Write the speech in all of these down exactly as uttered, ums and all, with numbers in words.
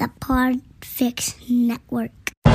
the Podfix Network.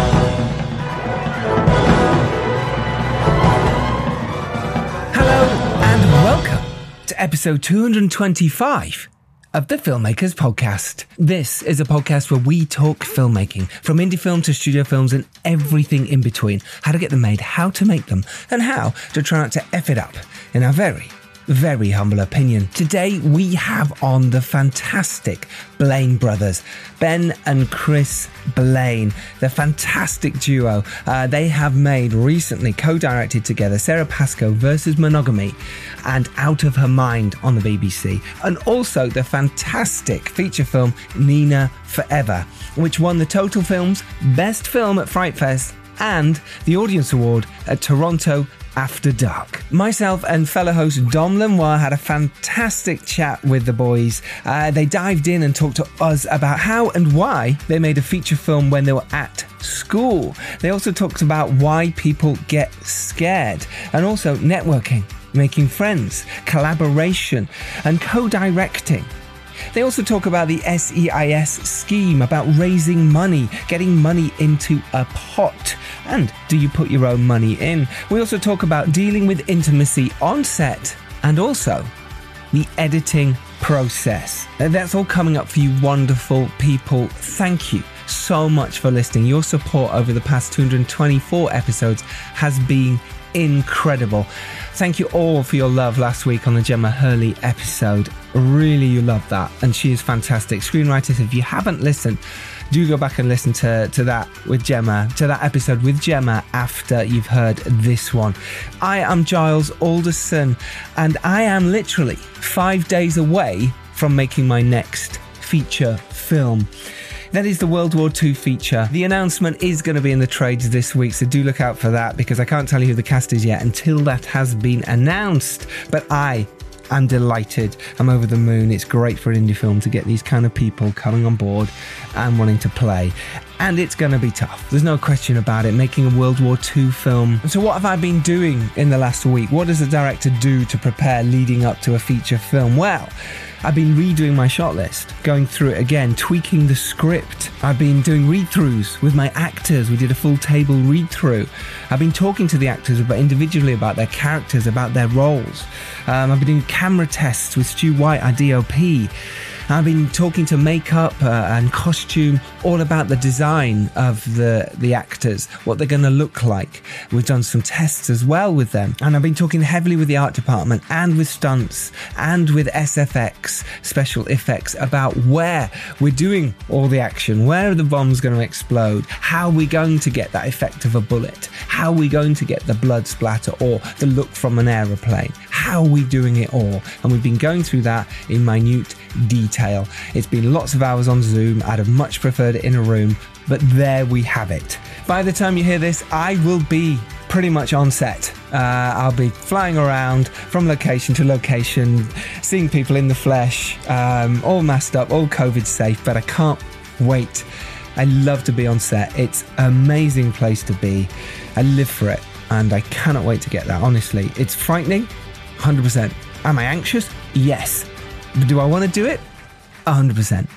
Hello and welcome to episode two hundred twenty-five of the Filmmakers Podcast. This is a podcast where we talk filmmaking, from indie film to studio films and everything in between. How to get them made, how to make them, and how to try not to F it up, in our very, very humble opinion. Today we have on the fantastic Blaine brothers, Ben and Chris Blaine, the fantastic duo. Uh, they have made recently, co-directed together, Sarah Pascoe versus Monogamy and Out of Her Mind on the B B C, and also the fantastic feature film Nina Forever, which won the Total Films Best Film at Fright Fest and the Audience Award at Toronto After Dark. Myself and fellow host Dom Lenoir had a fantastic chat with the boys. Uh, they dived in and talked to us about how and why they made a feature film when they were at school. They also talked about why people get scared, and also networking, making friends, collaboration, and co-directing. They also talk about the S E I S scheme, about raising money, getting money into a pot, and do you put your own money in? We also talk about dealing with intimacy on set, and also the editing process. And that's all coming up for you wonderful people. Thank you so much for listening. Your support over the past two hundred twenty-four episodes has been incredible. Thank you all for your love last week on the Gemma Hurley episode. Really, you loved that, and she is fantastic. Screenwriters, if you haven't listened, do go back and listen to, to that with Gemma, to that episode with Gemma after you've heard this one. I am Giles Alderson, and I am literally five days away from making my next feature film. That is the World War Two feature. The announcement is going to be in the trades this week, so do look out for that, because I can't tell you who the cast is yet until that has been announced. But I am delighted. I'm over the moon. It's great for an indie film to get these kind of people coming on board and wanting to play. And it's going to be tough. There's no question about it, making a World War Two film. So what have I been doing in the last week? What does a director do to prepare leading up to a feature film? Well, I've been redoing my shot list, going through it again, tweaking the script. I've been doing read-throughs with my actors. We did a full table read-through. I've been talking to the actors about individually about their characters, about their roles. Um, I've been doing camera tests with Stu White, our D O P. I've been talking to makeup uh, and costume, all about the design of the, the actors, what they're going to look like. We've done some tests as well with them. And I've been talking heavily with the art department and with stunts and with S F X, special effects, about where we're doing all the action, where are the bombs going to explode, how are we going to get that effect of a bullet, how are we going to get the blood splatter or the look from an aeroplane, how are we doing it all? And we've been going through that in minute detail. It's been lots of hours on Zoom. I'd have much preferred it in a room, but there we have it. By the time you hear this, I will be pretty much on set. Uh, I'll be flying around from location to location, seeing people in the flesh, um, all masked up, all COVID safe, but I can't wait. I love to be on set. It's an amazing place to be. I live for it, and I cannot wait to get there, honestly. It's frightening, one hundred percent. Am I anxious? Yes. But do I want to do it? one hundred percent.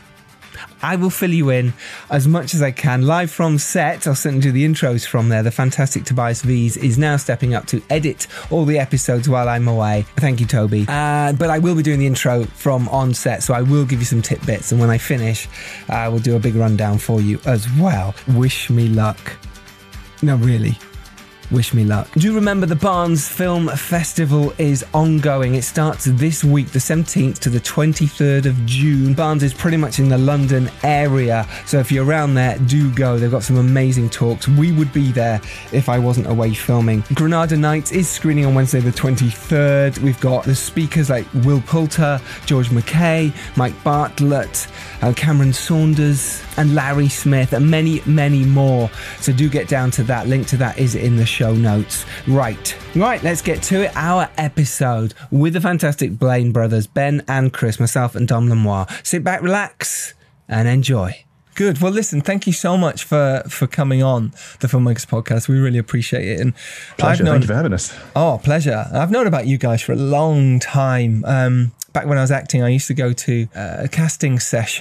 I will fill you in as much as I can live from set. I'll certainly do the intros from there. The fantastic Tobias Vees is now stepping up to edit all the episodes while I'm away. Thank you, Toby. Uh, but I will be doing the intro from on set, so I will give you some tidbits. And when I finish, I uh, will do a big rundown for you as well. Wish me luck. No, really. Wish me luck. Do remember the Barnes Film Festival is ongoing. It starts this week, the seventeenth to the twenty-third of June. Barnes is pretty much in the London area, so if you're around there, do go. They've got some amazing talks. We would be there if I wasn't away filming. Granada Nights is screening on Wednesday the twenty-third. We've got the speakers like Will Poulter, George McKay, Mike Bartlett, uh, Cameron Saunders, and Larry Smith, and many, many more. So do get down to that. Link to that is in the show notes. Right. Right, let's get to it. Our episode with the fantastic Blaine brothers, Ben and Chris, myself and Dom Lenoir. Sit back, relax, and enjoy. Good. Well, listen, thank you so much for, for coming on the Filmmakers Podcast. We really appreciate it. And pleasure. I've known, thank you for having us. Oh, pleasure. I've known about you guys for a long time. Um, back when I was acting, I used to go to a casting session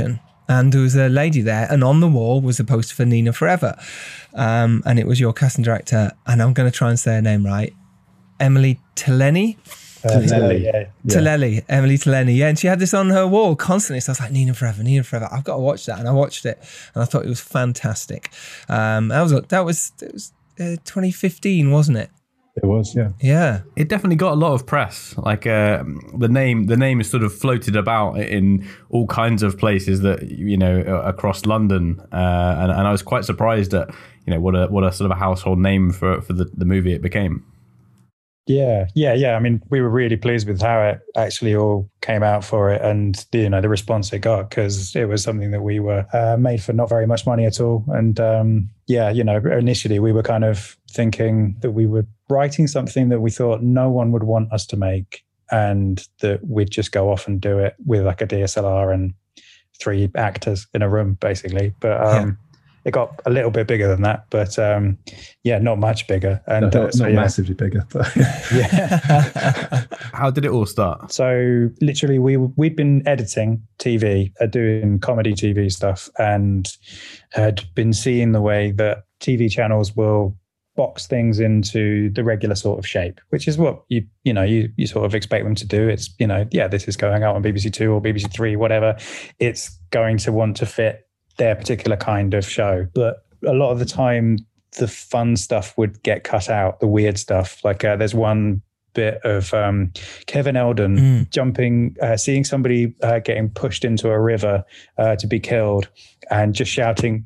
and there was a lady there, and on the wall was a poster for Nina Forever, um, and it was your casting director, and I'm going to try and say her name right, Emily Telleni. Uh, Tellelli, yeah. yeah. Tellelli, Emily Telleni, yeah, and she had this on her wall constantly. So I was like, Nina Forever, Nina Forever. I've got to watch that, and I watched it, and I thought it was fantastic. Um, that was that was it was uh, twenty fifteen, wasn't it? It was, yeah. Yeah, it definitely got a lot of press. Like uh, the name, the name is sort of floated about in all kinds of places that you know across London, uh, and, and I was quite surprised at you know what a what a sort of a household name for for the, the movie it became. Yeah, yeah, yeah. I mean, we were really pleased with how it actually all came out for it, and you know the response it got, because it was something that we were uh, made for not very much money at all. And um, yeah, you know, initially we were kind of thinking that we were writing something that we thought no one would want us to make, and that we'd just go off and do it with like a D S L R and three actors in a room, basically. But um, yeah. It got a little bit bigger than that, but um, yeah, not much bigger. And no, uh, not, so, not yeah. massively bigger. But yeah. How did it all start? So literally, we we'd been editing T V, uh, doing comedy T V stuff, and had been seeing the way that T V channels will box things into the regular sort of shape, which is what you you know you you sort of expect them to do. It's you know yeah, this is going out on B B C Two or B B C Three, whatever. It's going to want to fit their particular kind of show. But a lot of the time, the fun stuff would get cut out, the weird stuff. Like uh, there's one bit of um, Kevin Eldon mm. jumping, uh, seeing somebody uh, getting pushed into a river uh, to be killed, and just shouting,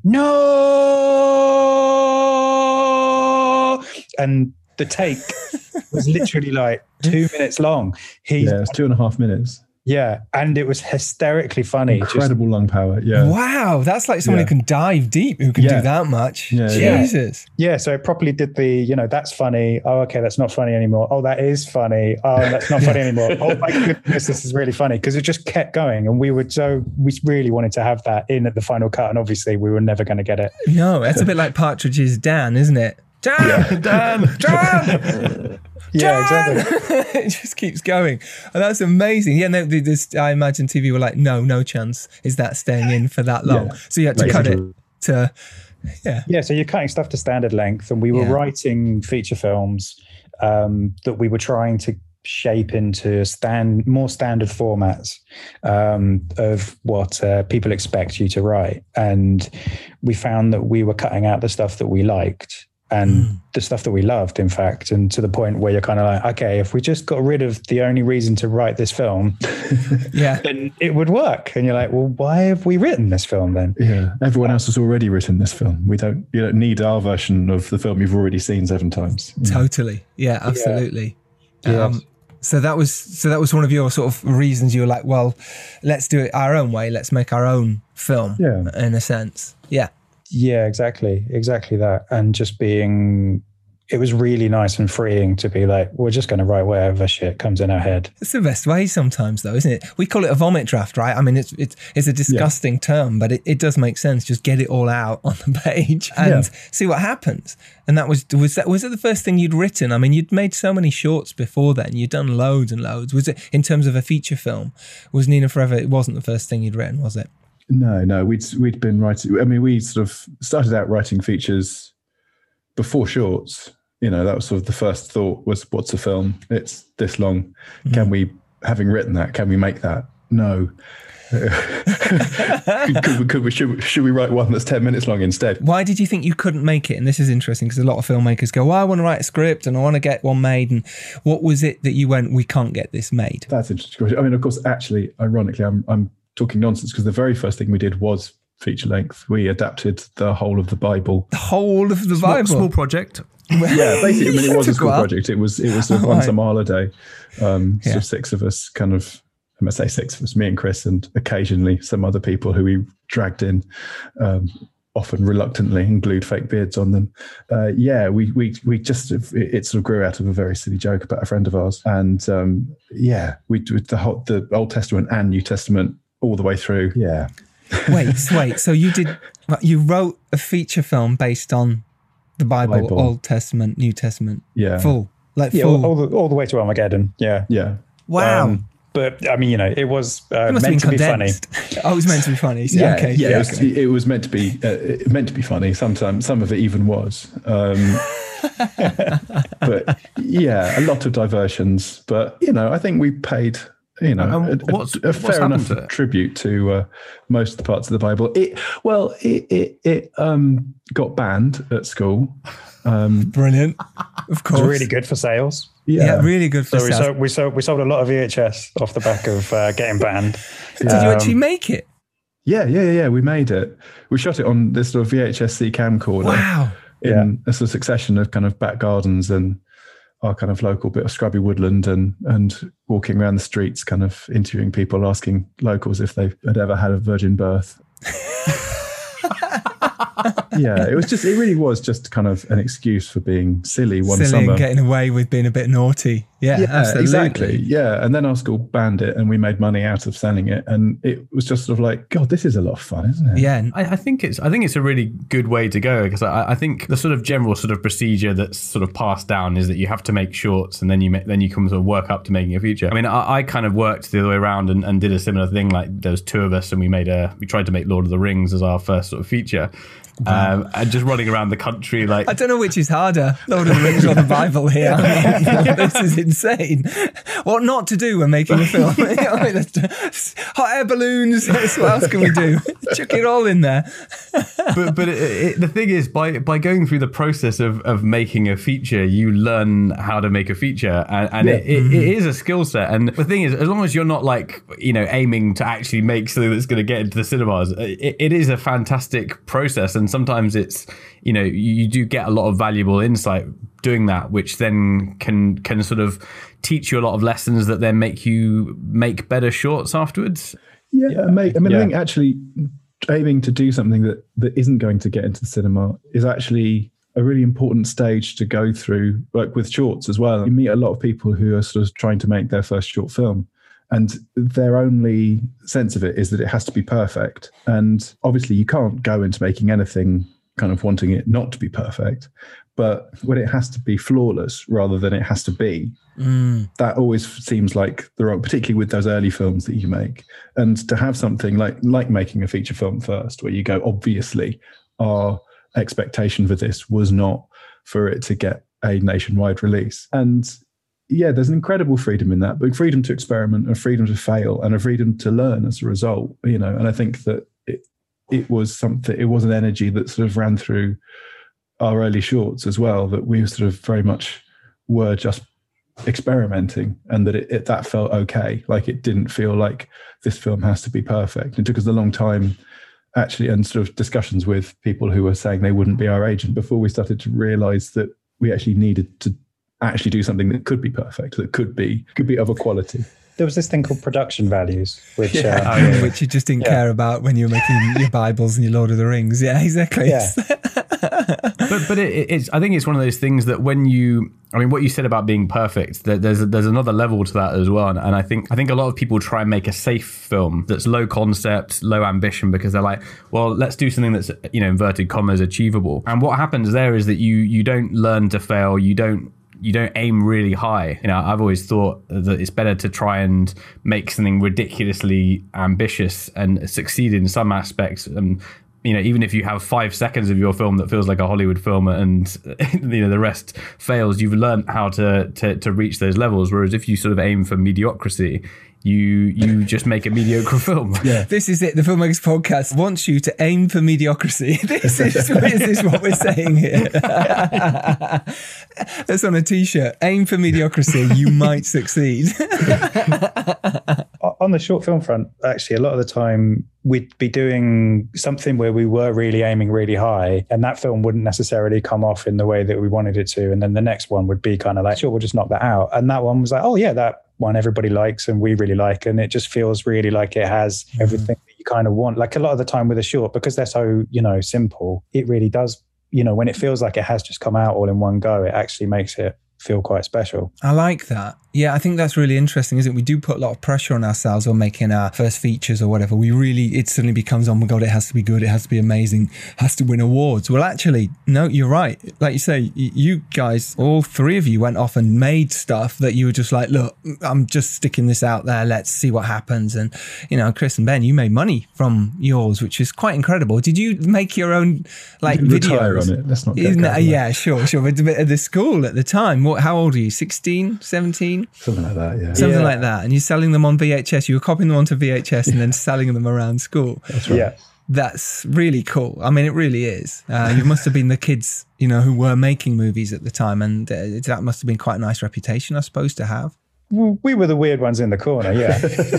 "No!" And the take was literally like two minutes long. He, yeah, it was two and a half minutes. Yeah, and it was hysterically funny. Incredible just, lung power, yeah. Wow, that's like someone yeah. who can dive deep, who can yeah. do that much. Yeah, Jesus. Yeah. yeah, so it properly did the, you know, that's funny. Oh, okay, that's not funny anymore. Oh, that is funny. Oh, that's not funny anymore. Oh, my goodness, this is really funny. Because it just kept going. And we were so, we really wanted to have that in at the final cut. And obviously, we were never going to get it. No, that's a bit like Partridge's Dan, isn't it? Dan! Yeah. Dan! Dan! Yeah, exactly. It just keeps going. And that's amazing. Yeah, no, this, I imagine T V were like, no, no chance is that staying in for that long. Yeah. So you had to Basically. cut it to, yeah. Yeah, so you're cutting stuff to standard length. And we were yeah. writing feature films um, that we were trying to shape into stand more standard formats um, of what uh, people expect you to write. And we found that we were cutting out the stuff that we liked. And mm. the stuff that we loved, in fact, and to the point where you're kind of like, okay, if we just got rid of the only reason to write this film, yeah, then it would work. And you're like, well, why have we written this film then? Yeah, everyone else has already written this film. We don't, you don't need our version of the film you've already seen seven times. Totally, yeah, absolutely. Yeah. Um, yes. So that was so that was one of your sort of reasons. You were like, well, let's do it our own way. Let's make our own film. Yeah, in a sense. Yeah. Yeah, exactly. Exactly that. And just being, it was really nice and freeing to be like, we're just going to write whatever shit comes in our head. It's the best way sometimes though, isn't it? We call it a vomit draft, right? I mean, it's it's, it's a disgusting yeah. term, but it, it does make sense. Just get it all out on the page and yeah. see what happens. And that was, was that, was it the first thing you'd written? I mean, you'd made so many shorts before then. You'd done loads and loads. Was it, in terms of a feature film, was Nina Forever, it wasn't the first thing you'd written, was it? No, no, we'd we'd been writing. I mean, we sort of started out writing features before shorts. You know, that was sort of the first thought was, "What's a film? It's this long. Mm. Can we, having written that, can we make that? No. could, could, we, could we? Should, should we write one that's ten minutes long instead?" Why did you think you couldn't make it? And this is interesting because a lot of filmmakers go, "Well, I want to write a script and I want to get one made." And what was it that you went, "We can't get this made"? That's an interesting question. I mean, of course, actually, ironically, I'm I'm. talking nonsense because the very first thing we did was feature length. We adapted the whole of the Bible. The whole of the small, Bible? Small project. Yeah, basically, I mean, it was a school well. project. It was it was a, oh, on right. some holiday. Um, yeah. So six of us kind of, I must say six of us, me and Chris and occasionally some other people who we dragged in, um, often reluctantly, and glued fake beards on them. Uh, yeah, we we we just, it, it sort of grew out of a very silly joke about a friend of ours. And um, yeah, we did the whole, the Old Testament and New Testament all the way through. Yeah. wait, wait. So you did, you wrote a feature film based on the Bible, Bible. Old Testament, New Testament. Yeah. Full. Like yeah, full. All, all, the, all the way to Armageddon. Yeah. Yeah. Wow. Um, But I mean, you know, it was uh, It must meant have to been be funny. condensed. Oh, it was meant to be funny. So, Yeah, okay. yeah, Yeah, it, was, okay. it was meant to be uh, meant to be funny. Sometimes some of it even was. Um, but yeah, a lot of diversions. But you know, I think we paid you know And a, what's- a, a what's fair happened enough to it? tribute to uh, most of the parts of the Bible. It well, it it, it um, got banned at school. Um, Brilliant. Of course. It was really good for sales. yeah, Yeah, really good for So we sales. sold, we sold we sold a lot of V H S off the back of uh, getting banned. Did you Um, actually make it? yeah, yeah, yeah, yeah. We made it. We shot it on this sort of V H S C camcorder. Wow. in a sort of succession of kind of back gardens and our kind of local bit of scrubby woodland, and and walking around the streets, kind of interviewing people, asking locals if they had ever had a virgin birth. Yeah, it was just, it really was just kind of an excuse for being silly one Silly summer. and getting away with being a bit naughty. Yeah, Yeah, absolutely. exactly. Yeah. And then our school banned it and we made money out of selling it. And it was just sort of like, God, this is a lot of fun, isn't it? Yeah. I, I think it's I think it's a really good way to go, because I, I think the sort of general sort of procedure that's sort of passed down is that you have to make shorts and then you make, then you come sort of work up to making a feature. I mean, I, I kind of worked the other way around and, and did a similar thing. Like there was two of us and we made a we tried to make Lord of the Rings as our first sort of feature. Um, and just running around the country like I don't know which is harder, Lord of the Rings or the Bible here. I mean, this is insane. What not to do when making a film? Hot air balloons. What else can we do? Chuck it all in there. but but it, it, the thing is, by by going through the process of, of making a feature, you learn how to make a feature, and, and Yeah. it, it, it is a skill set. And the thing is, as long as you're not like you know aiming to actually make something that's going to get into the cinemas, it, it is a fantastic process. And sometimes it's you know you, you do get a lot of valuable insight doing that, which then can can sort of teach you a lot of lessons that then make you make better shorts afterwards. Yeah, Yeah. mate. I mean, Yeah. I think actually aiming to do something that, that isn't going to get into the cinema is actually a really important stage to go through, like with shorts as well. You meet a lot of people who are sort of trying to make their first short film, and their only sense of it is that it has to be perfect. And obviously you can't go into making anything kind of wanting it not to be perfect. But when it has to be flawless rather than it has to be, Mm. that always seems like the wrong, particularly with those early films that you make. And to have something like like making a feature film first, where you go, obviously, our expectation for this was not for it to get a nationwide release. And yeah, there's an incredible freedom in that, but freedom to experiment, and freedom to fail, and a freedom to learn as a result. You know, and I think that it it was something. It was an energy that sort of ran through our early shorts as well, that we sort of very much were just experimenting, and that it, it that felt okay. Like it didn't feel like this film has to be perfect. It took us a long time actually, and sort of discussions with people who were saying they wouldn't be our agent, before we started to realize that we actually needed to actually do something that could be perfect, that could be could be of a quality. There was this thing called production values, which Yeah. uh, Oh, yeah. Which you just didn't Yeah. care about when you were making your Bibles and your Lord of the Rings. Yeah, exactly. Yeah. but but it, it's I think it's one of those things that when you I mean what you said about being perfect, that there's there's another level to that as well, and, and I think I think a lot of people try and make a safe film that's low concept, low ambition, because they're like, well, let's do something that's you know inverted commas achievable. And what happens there is that you you don't learn to fail, you don't you don't aim really high. You know, I've always thought that it's better to try and make something ridiculously ambitious and succeed in some aspects. And you know, even if you have five seconds of your film that feels like a Hollywood film, and you know the rest fails, you've learned how to to, to reach those levels. Whereas if you sort of aim for mediocrity, you you just make a mediocre film. Yeah. This is it. The Filmmakers Podcast wants you to aim for mediocrity. This is, is this what we're saying here? That's on a t-shirt. Aim for mediocrity. You might succeed. on the short film front, actually, a lot of the time we'd be doing something where we were really aiming really high, and that film wouldn't necessarily come off in the way that we wanted it to. And then the next one would be kind of like, sure, we'll just knock that out. And that one was like, oh yeah, that one everybody likes and we really like. And it just feels really like it has everything that you kind of want. Like a lot of the time with a short, because they're so, you know, simple, it really does, you know, when it feels like it has just come out all in one go, it actually makes it feel quite special. I like that. Yeah, I think that's really interesting, isn't it? We do put a lot of pressure on ourselves when making our first features or whatever. We really, it suddenly becomes, oh my God, it has to be good. It has to be amazing. Has to win awards. Well, actually, no, you're right. Like you say, you guys, all three of you went off and made stuff that you were just like, look, I'm just sticking this out there. Let's see what happens. And, you know, Chris and Ben, you made money from yours, which is quite incredible. Did you make your own, like, you videos? retire on it. Let's not get Isn't it? carried away. Yeah, sure, sure. But at the school at the time, what, how old are you? sixteen, seventeen? Something like that, yeah. Something Yeah. like that. And you're selling them on V H S. You were copying them onto V H S and then selling them around school. That's right. Yeah. That's really cool. I mean, it really is. Uh, you must have been the kids, you know, who were making movies at the time. And uh, that must have been quite a nice reputation, I suppose, to have. Well, we were the weird ones in the corner, yeah.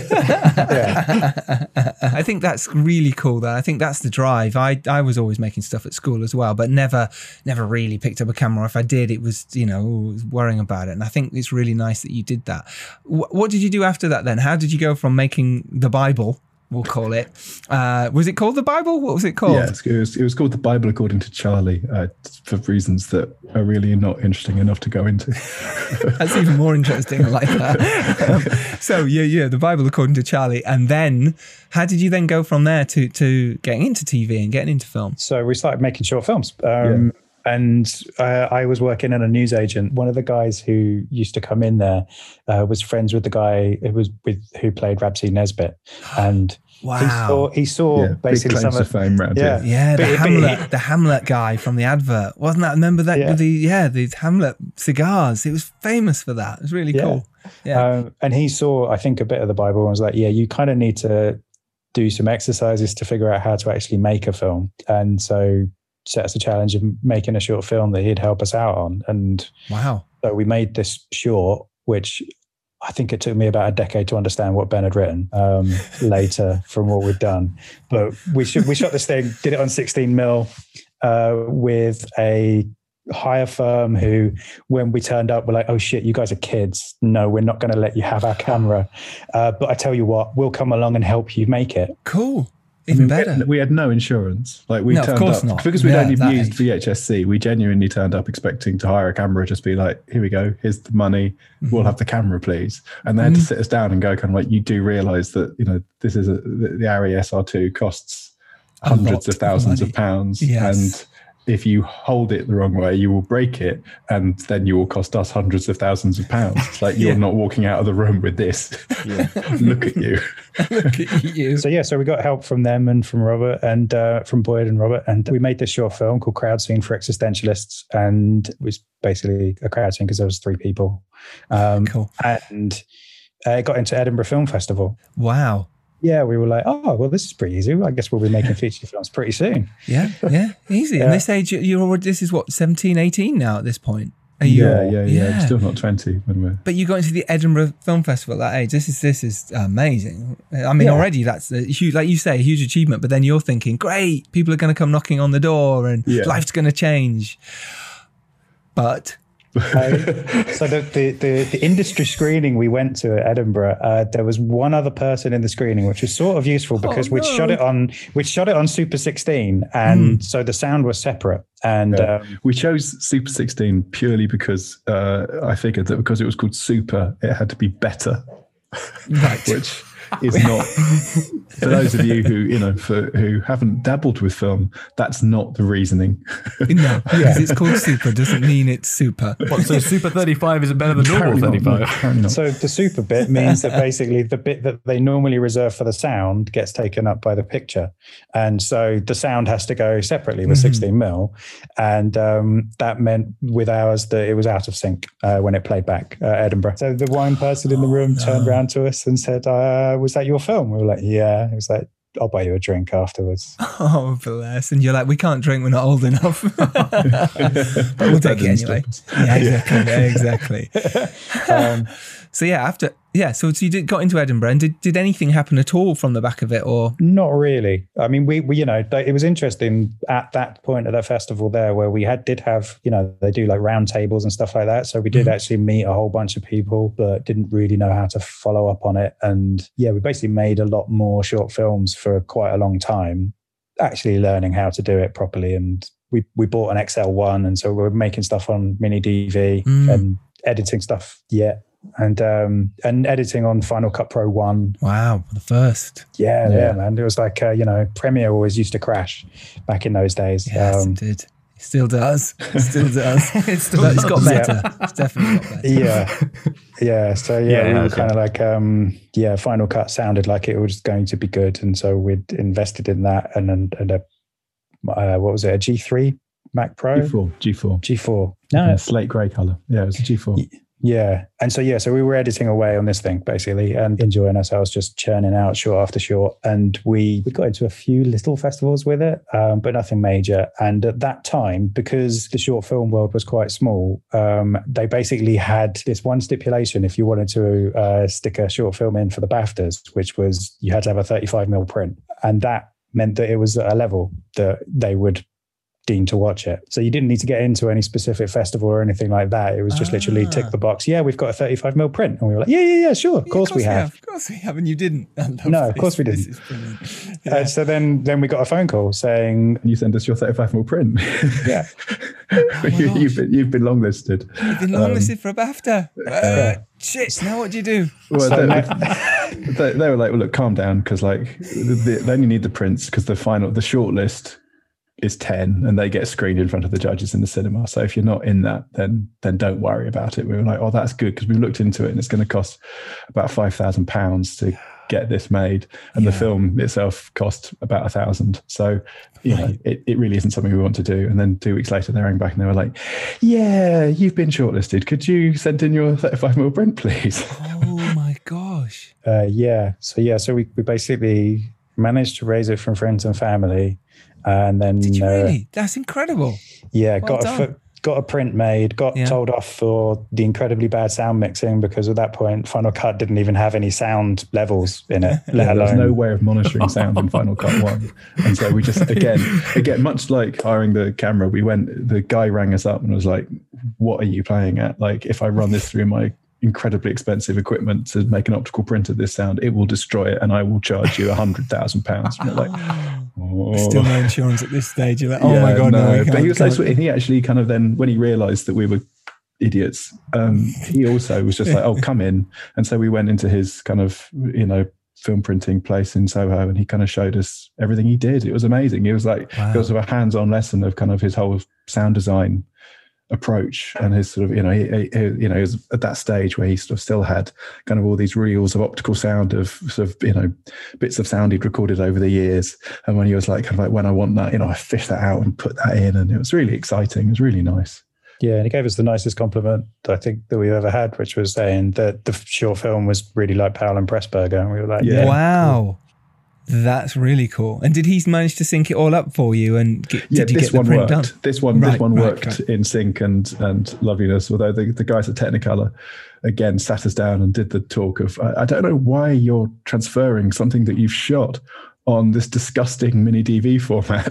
yeah. I think that's really cool, though. I think that's the drive. I, I was always making stuff at school as well, but never never really picked up a camera. If I did, it was, you know, always worrying about it. And I think it's really nice that you did that. W- what did you do after that then? How did you go from making the Bible, we'll call it? Uh, was it called the Bible? What was it called? Yes, it was, it was called The Bible According to Charlie, uh, for reasons that are really not interesting enough to go into. That's even more interesting. I like that. Um, so yeah, yeah, the Bible according to Charlie. And then how did you then go from there to, to getting into T V and getting into film? So we started making short films. Um, yeah. And uh, I was working in a newsagent. One of the guys who used to come in there uh, was friends with the guy who was with who played Rabsy Nesbitt. And wow. he saw, he saw Yeah, basically big some claims of to fame round yeah. here. Yeah, the But- but Hamlet, he- the Hamlet guy from the advert. Wasn't that, remember that Yeah. with the, yeah, the Hamlet cigars. It was famous for that. It was really Yeah. cool. Yeah. Um, and he saw, I think, a bit of the Bible and was like, yeah, you kind of need to do some exercises to figure out how to actually make a film. And so set us a challenge of making a short film that he'd help us out on. And Wow. so we made this short, which I think it took me about a decade to understand what Ben had written um, later from what we'd done. But we sh- we shot this thing, did it on sixteen mil uh, with a hire firm who, when we turned up, were like, oh shit, you guys are kids. No, we're not going to let you have our camera. Uh, but I tell you what, we'll come along and help you make it. Cool. I Even mean, we better. had, we had no insurance. Like we No, of turned course up not. because we'd Yeah, only that used age. V H S C. We genuinely turned up expecting to hire a camera, just be like, "Here we go. Here's the money. Mm-hmm. We'll have the camera, please." And they had to sit us down and go, kind of like, "You do realise that you know this is a the, the Arri S R two costs A hundreds lot of thousands of of pounds, Yes. and if you hold it the wrong way, you will break it, and then you will cost us hundreds of thousands of pounds. It's like you're Yeah. not walking out of the room with this. Look at you." Look at you. So yeah, so we got help from them and from Robert and uh, from Boyd and Robert, and we made this short film called Crowd Scene for Existentialists, and it was basically a crowd scene because there was three people. Um, Cool. And uh, it got into Edinburgh Film Festival. Wow. Yeah, we were like, oh, well, this is pretty easy. I guess we'll be making feature films pretty soon. Yeah. Yeah. Easy. Yeah. And this age, you're already, this is what, seventeen, eighteen now at this point? Are you? Yeah, yeah, yeah. Yeah. I'm still not twenty when we're. But you got into the Edinburgh Film Festival at that age. This is this is amazing. I mean, Yeah. already that's a huge, like you say, a huge achievement. But then you're thinking, great, people are going to come knocking on the door, and Yeah. life's going to change. But Uh, so the, the, the, the industry screening we went to at Edinburgh, uh, there was one other person in the screening, which was sort of useful because Oh, we'd no. shot it on we'd shot it on Super sixteen, and so the sound was separate. And Yeah. um, We chose Super sixteen purely because uh, I figured that because it was called Super, it had to be better, right, which is not. For those of you who you know for who haven't dabbled with film, that's not the reasoning. no, because it's called super doesn't mean it's super. What, so Super thirty-five is better than normal Apparently not, no, thirty-five? apparently not. so the super bit means that basically the bit that they normally reserve for the sound gets taken up by the picture, and so the sound has to go separately with Mhm. sixteen mil, and um, that meant with ours that it was out of sync uh, when it played back uh, Edinburgh. So the wine person in the room Oh, no. turned around to us and said, uh, "Was that your film?" We were like, "Yeah." It was like, "I'll buy you a drink afterwards." Oh, bless. And you're like, we can't drink, we're not old enough. But we'll That take it didn't anyway. stop us. Yeah, exactly. Yeah, exactly. Um, So yeah, after yeah, so, so you did, got into Edinburgh, and did, did anything happen at all from the back of it, or Not really. I mean, we, we, you know, it was interesting at that point at that festival there where we had, did have, you know, they do like round tables and stuff like that. So we did Mhm. actually meet a whole bunch of people, but didn't really know how to follow up on it. And yeah, we basically made a lot more short films for quite a long time, actually learning how to do it properly and we we bought an X L one, and so we were making stuff on mini D V Mm. and editing stuff. Yeah. And um and editing on Final Cut Pro one. Wow, the first. Yeah, Yeah. yeah, man. It was like uh, you know, Premiere always used to crash back in those days. Yes, Um, it did. It still does. It still does. It still But it's got does. better. It's definitely got better. yeah, yeah. So yeah, Yeah, we it were has, kind of like um yeah, Final Cut sounded like it was going to be good, and so we'd invested in that, and and, and a uh, what was it, a G three Mac Pro, G four, G four, G four. yeah, No, slate grey color. Yeah, it was a G four. yeah. And so, yeah, so we were editing away on this thing basically and enjoying ourselves, just churning out short after short. And we, we got into a few little festivals with it, um, but nothing major. And at that time, because the short film world was quite small, um, they basically had this one stipulation if you wanted to uh, stick a short film in for the BAFTAs, which was you had to have a thirty-five mil print. And that meant that it was at a level that they would deem to watch it. So you didn't need to get into any specific festival or anything like that. It was just Ah. literally tick the box. Yeah, we've got a thirty-five mil print. And we were like, yeah, yeah, yeah, sure. Of Yeah, course we have. Of course we have, and you didn't. I love No, of this. course we This didn't. is brilliant. Uh, so then then we got a phone call saying, And you send us your thirty-five mil print. yeah, you, gosh. you've been you've been longlisted. You've been longlisted for a BAFTA. Uh, shit, now what do you do? Well, So they, they, they were like, "Well, look, calm down," because like the, they only need the prints because the final the short list is ten, and they get screened in front of the judges in the cinema. So if you're not in that, then then don't worry about it. We were like, "Oh, that's good," because we looked into it, and it's going to cost about five thousand pounds to get this made, and Yeah. the film itself cost about a thousand. So you know, it, it really isn't something we want to do. And then two weeks later, they rang back and they were like, "Yeah, you've been shortlisted. Could you send in your thirty-five mil print, please?" Oh my gosh. uh, yeah. So yeah, so we, we basically managed to raise it from friends and family. And then, Did you uh, really? That's incredible. yeah, Well got a done. fo- got a print made, got Yeah. told off for the incredibly bad sound mixing because at that point, Final Cut didn't even have any sound levels in it, let Yeah, there's alone. no way of monitoring sound in Final Cut One, and so we just again, again, much like hiring the camera, we went. The guy rang us up and was like, "What are you playing at? Like, if I run this through my incredibly expensive equipment to make an optical print of this sound, it will destroy it, and I will charge you a hundred thousand pounds." And we're like, oh. Still no insurance at this stage. You're like, oh Yeah, my god, no. we But can't- he was so can't- sweet. And he actually kind of then, when he realised that we were idiots, um, he also was just like, "Oh, come in." And so we went into his kind of, you know, film printing place in Soho, and he kind of showed us everything he did. It was amazing. It was like Wow. it was a hands-on lesson of kind of his whole sound design approach and his sort of, you know, he, he, you know, he was at that stage where he sort of still had kind of all these reels of optical sound of sort of, you know, bits of sound he'd recorded over the years. And when he was like, kind of like, when I want that, you know, I fish that out and put that in. And it was really exciting. It was really nice. Yeah, and he gave us the nicest compliment I think that we've ever had, which was saying that the short film was really like Powell and Pressburger. And we were like, Yeah. yeah, Wow. That's really cool. And did he manage to sync it all up for you? And get, Yeah, did you this get the one print worked. done? This one, Right, this one right, worked right. in sync and and loveliness. Although the, the guys at Technicolor again sat us down and did the talk of, I, I don't know why you're transferring something that you've shot on this disgusting mini D V format,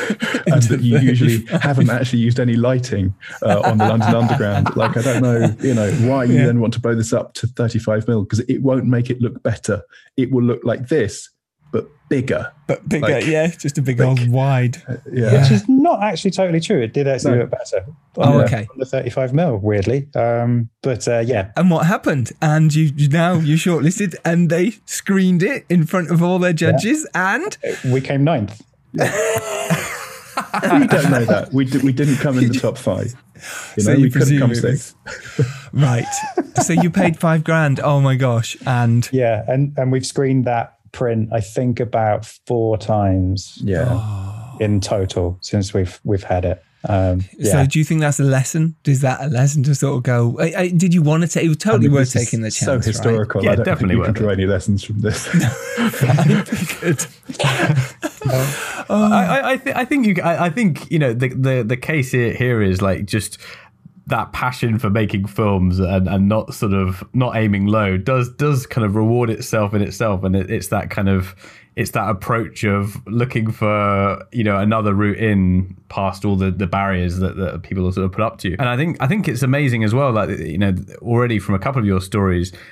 and that you usually haven't actually used any lighting uh, on the London Underground. Like, I don't know, you know, why you Yeah. then want to blow this up to thirty-five mil, because it won't make it look better. It will look like this, but bigger. But bigger, Like- yeah, just a big like- old wide. Yeah. which is not actually totally true. It did actually No. look better. Oh, on the- okay. on the thirty-five mil, weirdly. Um, but uh, yeah, And what happened? And you you now you shortlisted, and they screened it in front of all their judges, and we came ninth. We don't know that. We, d- we didn't come in the top five. You know, So you we couldn't come presume it was- sixth. right. So you paid five grand. Oh my gosh! And Yeah, and and we've screened that print I think about four times Yeah. in total since we've we've had it. Um, yeah. so, do you think that's a lesson? Is that a lesson to sort of go? I, I, did you want to take? It was totally I mean, worth this is taking the chance. So right? historical. Yeah, I don't definitely think you can worth draw any lessons from this. Good. I, I, I, th- I think you. I, I think you know the, the the case here, here is like just that passion for making films and, and not sort of not aiming low does does kind of reward itself in itself, and it, it's that kind of it's that approach of looking for you know another route in past all the, the barriers that, that people are sort of put up to. And I think I think it's amazing as well. Like you know already from a couple of your stories.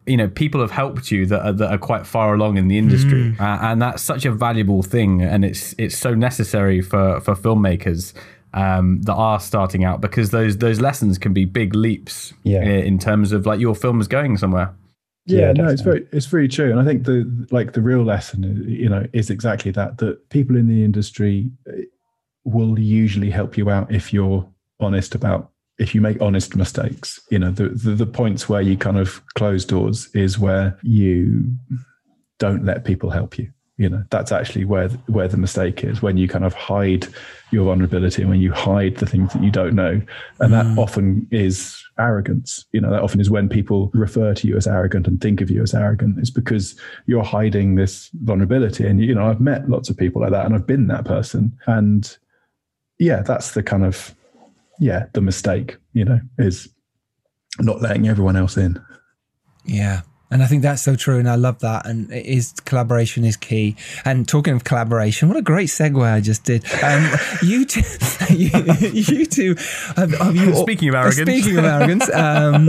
you know, people have helped you that are, that are quite far along in the industry, mm. uh, and that's such a valuable thing, and it's it's so necessary for for filmmakers um, that are starting out, because those those lessons can be big leaps yeah. in, in terms of like your film is going somewhere. Yeah, yeah no, it's very it's very true, and I think the like the real lesson, you know, is exactly that that people in the industry will usually help you out if you're honest about. If you make honest mistakes, you know, the, the the points where you kind of close doors is where you don't let people help you. You know, that's actually where where the mistake is, when you kind of hide your vulnerability and when you hide the things that you don't know. And that mm. often is arrogance. You know, that often is when people refer to you as arrogant and think of you as arrogant. It's because you're hiding this vulnerability. And, you know, I've met lots of people like that, and I've been that person. And yeah, that's the kind of yeah, the mistake, you know, is not letting everyone else in. Yeah. And I think that's so true. And I love that. And it is collaboration is key. And talking of collaboration, what a great segue I just did. Um, you two, you, you two, have, have you, speaking of arrogance, speaking of arrogance, um,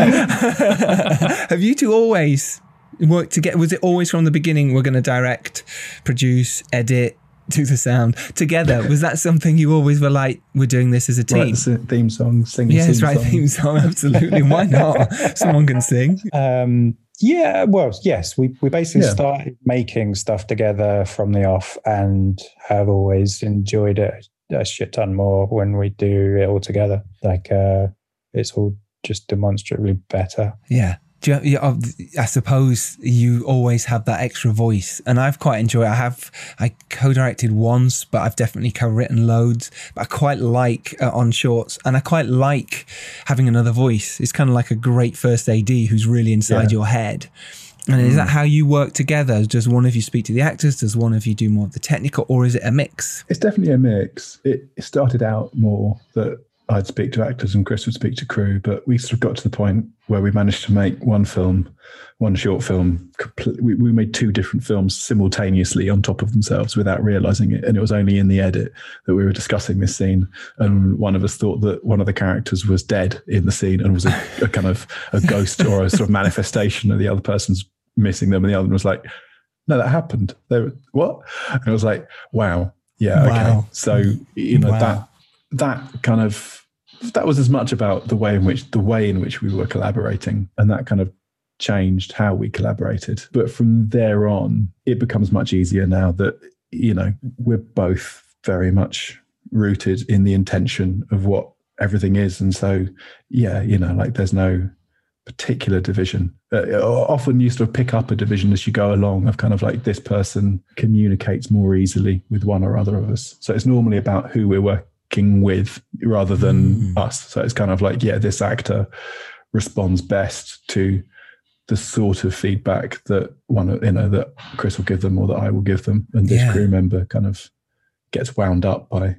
have you two always worked together? Was it always from the beginning, we're going to direct, produce, edit, do the sound together? Was that something you always were like, we're doing this as a team? Right, theme song, sing yes, theme right, song. theme song, absolutely. Why not? Someone can sing. Um, yeah, well, yes, we, we basically Yeah. started making stuff together from the off, and have always enjoyed it a shit ton more when we do it all together. Like, uh, it's all just demonstrably better. Yeah. Do you, you, I suppose you always have that extra voice, and I've quite enjoyed it. I have, I co-directed once, but I've definitely co-written loads. But I quite like uh, on shorts, and I quite like having another voice. It's kind of like a great first A D who's really inside Yeah. your head. And is that how you work together? Does one of you speak to the actors? Does one of you do more of the technical, or is it a mix? It's definitely a mix. It started out more that I'd speak to actors and Chris would speak to crew, but we sort of got to the point where we managed to make one film, one short film. We, we made two different films simultaneously on top of themselves without realizing it. And it was only in the edit that we were discussing this scene. And one of us thought that one of the characters was dead in the scene and was a, a kind of a ghost or a sort of manifestation of the other person's missing them. And the other one was like, no, that happened. They were, what? And I was like, wow. Yeah. Wow. Okay. So, you know, Wow. that, that kind of, that was as much about the way in which the way in which we were collaborating, and that kind of changed how we collaborated. But from there on, it becomes much easier now that, you know, we're both very much rooted in the intention of what everything is. And so, yeah, you know, like there's no particular division. Uh, often you sort of pick up a division as you go along of kind of like this person communicates more easily with one or other of us. So it's normally about who we're working with rather than mm. us. So it's kind of like, yeah, this actor responds best to the sort of feedback that one, you know, that Chris will give them or that I will give them, and this Yeah. crew member kind of gets wound up by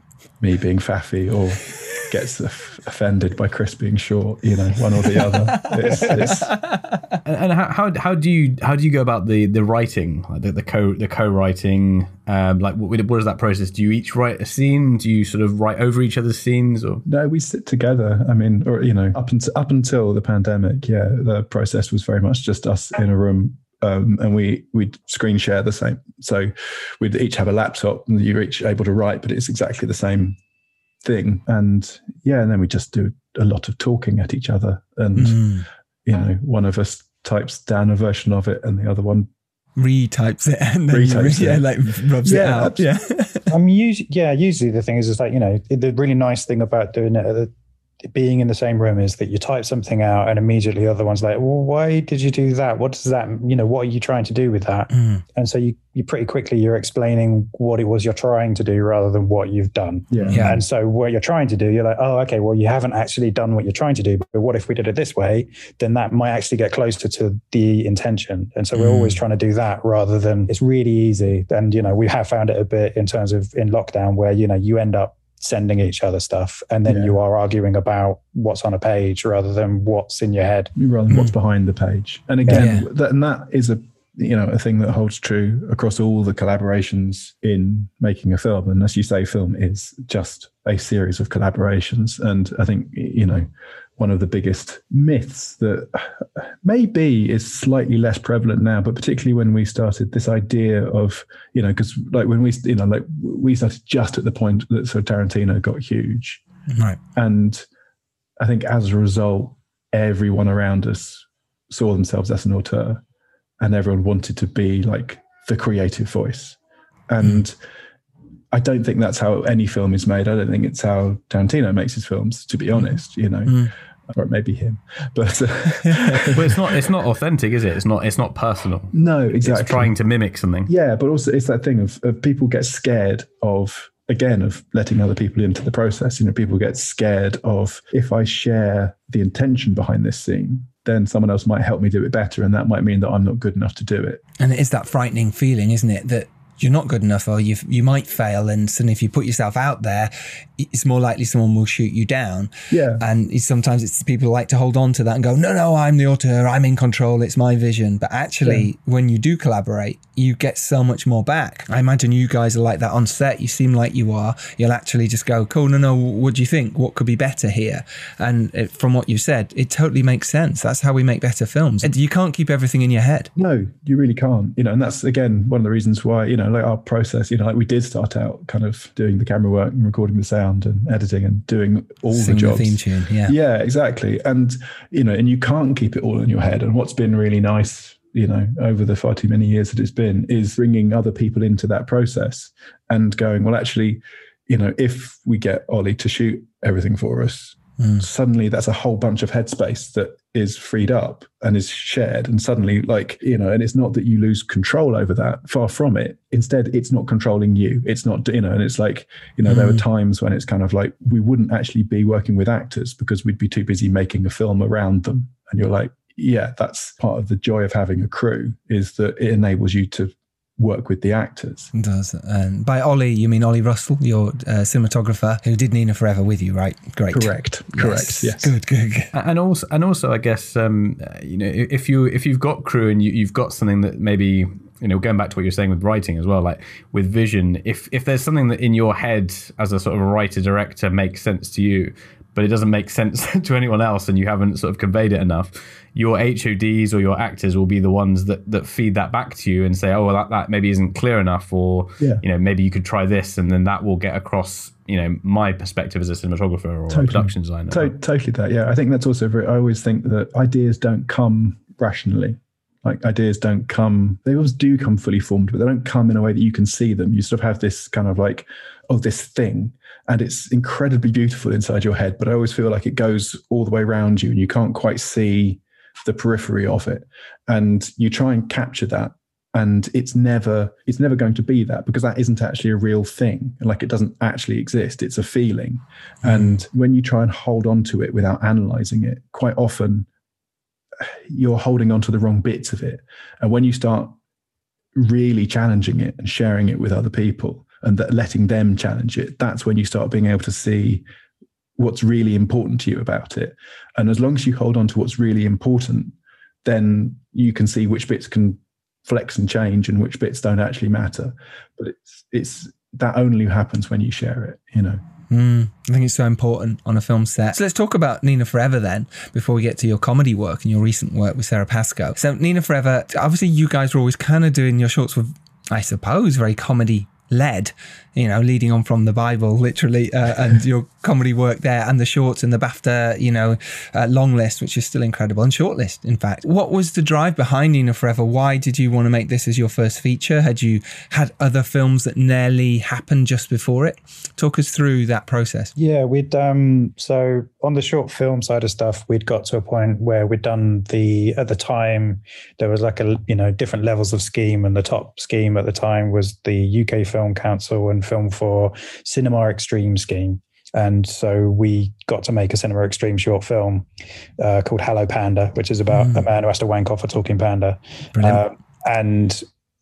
me being faffy or gets offended by Chris being short, you know, one or the other. It's, it's... And, and how, how how do you how do you go about the the writing, like the, the co the co-writing? Um, like what, what is that process? Do you each write a scene? Do you sort of write over each other's scenes? Or no, we sit together. I mean, or you know, up until up until the pandemic, yeah, the process was very much just us in a room. Um, and we we'd screen share the same. So we'd each have a laptop and you're each able to write, but it's exactly the same thing. And yeah, and then we just do a lot of talking at each other. And, mm. you know, one of us types down a version of it and the other one retypes it and then retypes re- yeah, it. like rubs yeah, it out. Yeah. I mean, usually, yeah, usually the thing is, is like, you know, the really nice thing about doing it, uh, being in the same room, is that you type something out and immediately the other one's like, well, why did you do that? What does that, you know, what are you trying to do with that? Mm. And so you, you pretty quickly, you're explaining what it was you're trying to do rather than what you've done. Yeah. yeah. And so what you're trying to do, you're like, oh, okay, well, you haven't actually done what you're trying to do, but what if we did it this way? Then that might actually get closer to the intention. And so we're mm. always trying to do that rather than, it's really easy. And, you know, we have found it a bit in terms of in lockdown where, you know, you end up sending each other stuff and then yeah. you are arguing about what's on a page rather than what's in your head, rather than what's behind the page. And again, yeah. that, and that is a you know, a thing that holds true across all the collaborations in making a film. And as you say, film is just a series of collaborations. And I think, you know, one of the biggest myths that maybe is slightly less prevalent now, but particularly when we started this idea of, you know, because like when we, you know, like we started just at the point that sort of Tarantino got huge. Right. And I think as a result, everyone around us saw themselves as an auteur, and everyone wanted to be like the creative voice. And mm. I don't think that's how any film is made. I don't think it's how Tarantino makes his films, to be honest, you know, mm. or maybe him, but, uh, but it's not, it's not authentic, is it? It's not, it's not personal. No, exactly. It's trying to mimic something. Yeah. But also it's that thing of, of people get scared of, again, of letting other people into the process. You know, people get scared of, if I share the intention behind this scene, then someone else might help me do it better. And that might mean that I'm not good enough to do it. And it is that frightening feeling, isn't it? That you're not good enough, or you you might fail. And suddenly if you put yourself out there, it's more likely someone will shoot you down. Yeah. And sometimes it's people like to hold on to that and go, no, no, I'm the auteur, I'm in control, it's my vision. But actually, yeah. when you do collaborate, you get so much more back. I imagine you guys are like that on set. You seem like you are. You'll actually just go, cool, no, no, what do you think? What could be better here? And it, from what you said, it totally makes sense. That's how we make better films. You can't keep everything in your head. No, you really can't. You know, and that's, again, one of the reasons why, you know, like our process, you know, like we did start out kind of doing the camera work and recording the sound and editing and doing all Sing the jobs. The theme tune, yeah. Yeah, exactly. And, you know, and you can't keep it all in your head. And what's been really nice, you know, over the far too many years that it's been, is bringing other people into that process and going, well, actually, you know, if we get Ollie to shoot everything for us, mm. suddenly that's a whole bunch of headspace that is freed up and is shared. And suddenly, like, you know, and it's not that you lose control over that, far from it. Instead, it's not controlling you. It's not, you know, and it's like, you know, mm. there were times when it's kind of like, we wouldn't actually be working with actors because we'd be too busy making a film around them. And you're like, yeah, that's part of the joy of having a crew, is that it enables you to work with the actors. It does. And by Ollie, you mean Ollie Russell, your uh, cinematographer who did Nina Forever with you, right? Great. Correct. Correct. Yes. yes. Good, good, good. And also, and also, I guess, um, you know, if you if you've got crew and you, you've got something that maybe, you know, going back to what you're saying with writing as well, like with vision, if if there's something that in your head as a sort of a writer director makes sense to you, but it doesn't make sense to anyone else and you haven't sort of conveyed it enough, your H O Ds or your actors will be the ones that that feed that back to you and say, oh, well, that, that maybe isn't clear enough, or, yeah. you know, maybe you could try this, and then that will get across, you know, my perspective as a cinematographer or totally. a production designer. To- totally that, yeah. I think that's also very, I always think that ideas don't come rationally. Like ideas don't come, they always do come fully formed, but they don't come in a way that you can see them. You sort of have this kind of like, oh, this thing, and it's incredibly beautiful inside your head, but I always feel like it goes all the way around you and you can't quite see the periphery of it. And you try and capture that, and it's never, it's never going to be that, because that isn't actually a real thing. Like it doesn't actually exist. It's a feeling. Mm. And when you try and hold on to it without analyzing it, quite often you're holding on to the wrong bits of it. And when you start really challenging it and sharing it with other people and that letting them challenge it, that's when you start being able to see what's really important to you about it. And as long as you hold on to what's really important, then you can see which bits can flex and change and which bits don't actually matter. But it's it's that only happens when you share it, you know. Mm, I think it's so important on a film set. So let's talk about Nina Forever then, before we get to your comedy work and your recent work with Sarah Pascoe. So Nina Forever, obviously you guys were always kind of doing your shorts with, I suppose, very comedy led, you know, leading on from the Bible, literally, uh, and your comedy work there, and the shorts and the BAFTA, you know, uh, long list, which is still incredible, and short list, in fact. What was the drive behind Nina Forever? Why did you want to make this as your first feature? Had you had other films that nearly happened just before it? Talk us through that process. Yeah, we'd, um, so on the short film side of stuff, we'd got to a point where we'd done the, at the time, there was like a, you know, different levels of scheme, and the top scheme at the time was the U K Film Council and Film for Cinema Extreme scheme. And so we got to make a Cinema Extreme short film uh, called Hello Panda, which is about mm. a man who has to wank off a talking panda. Um, and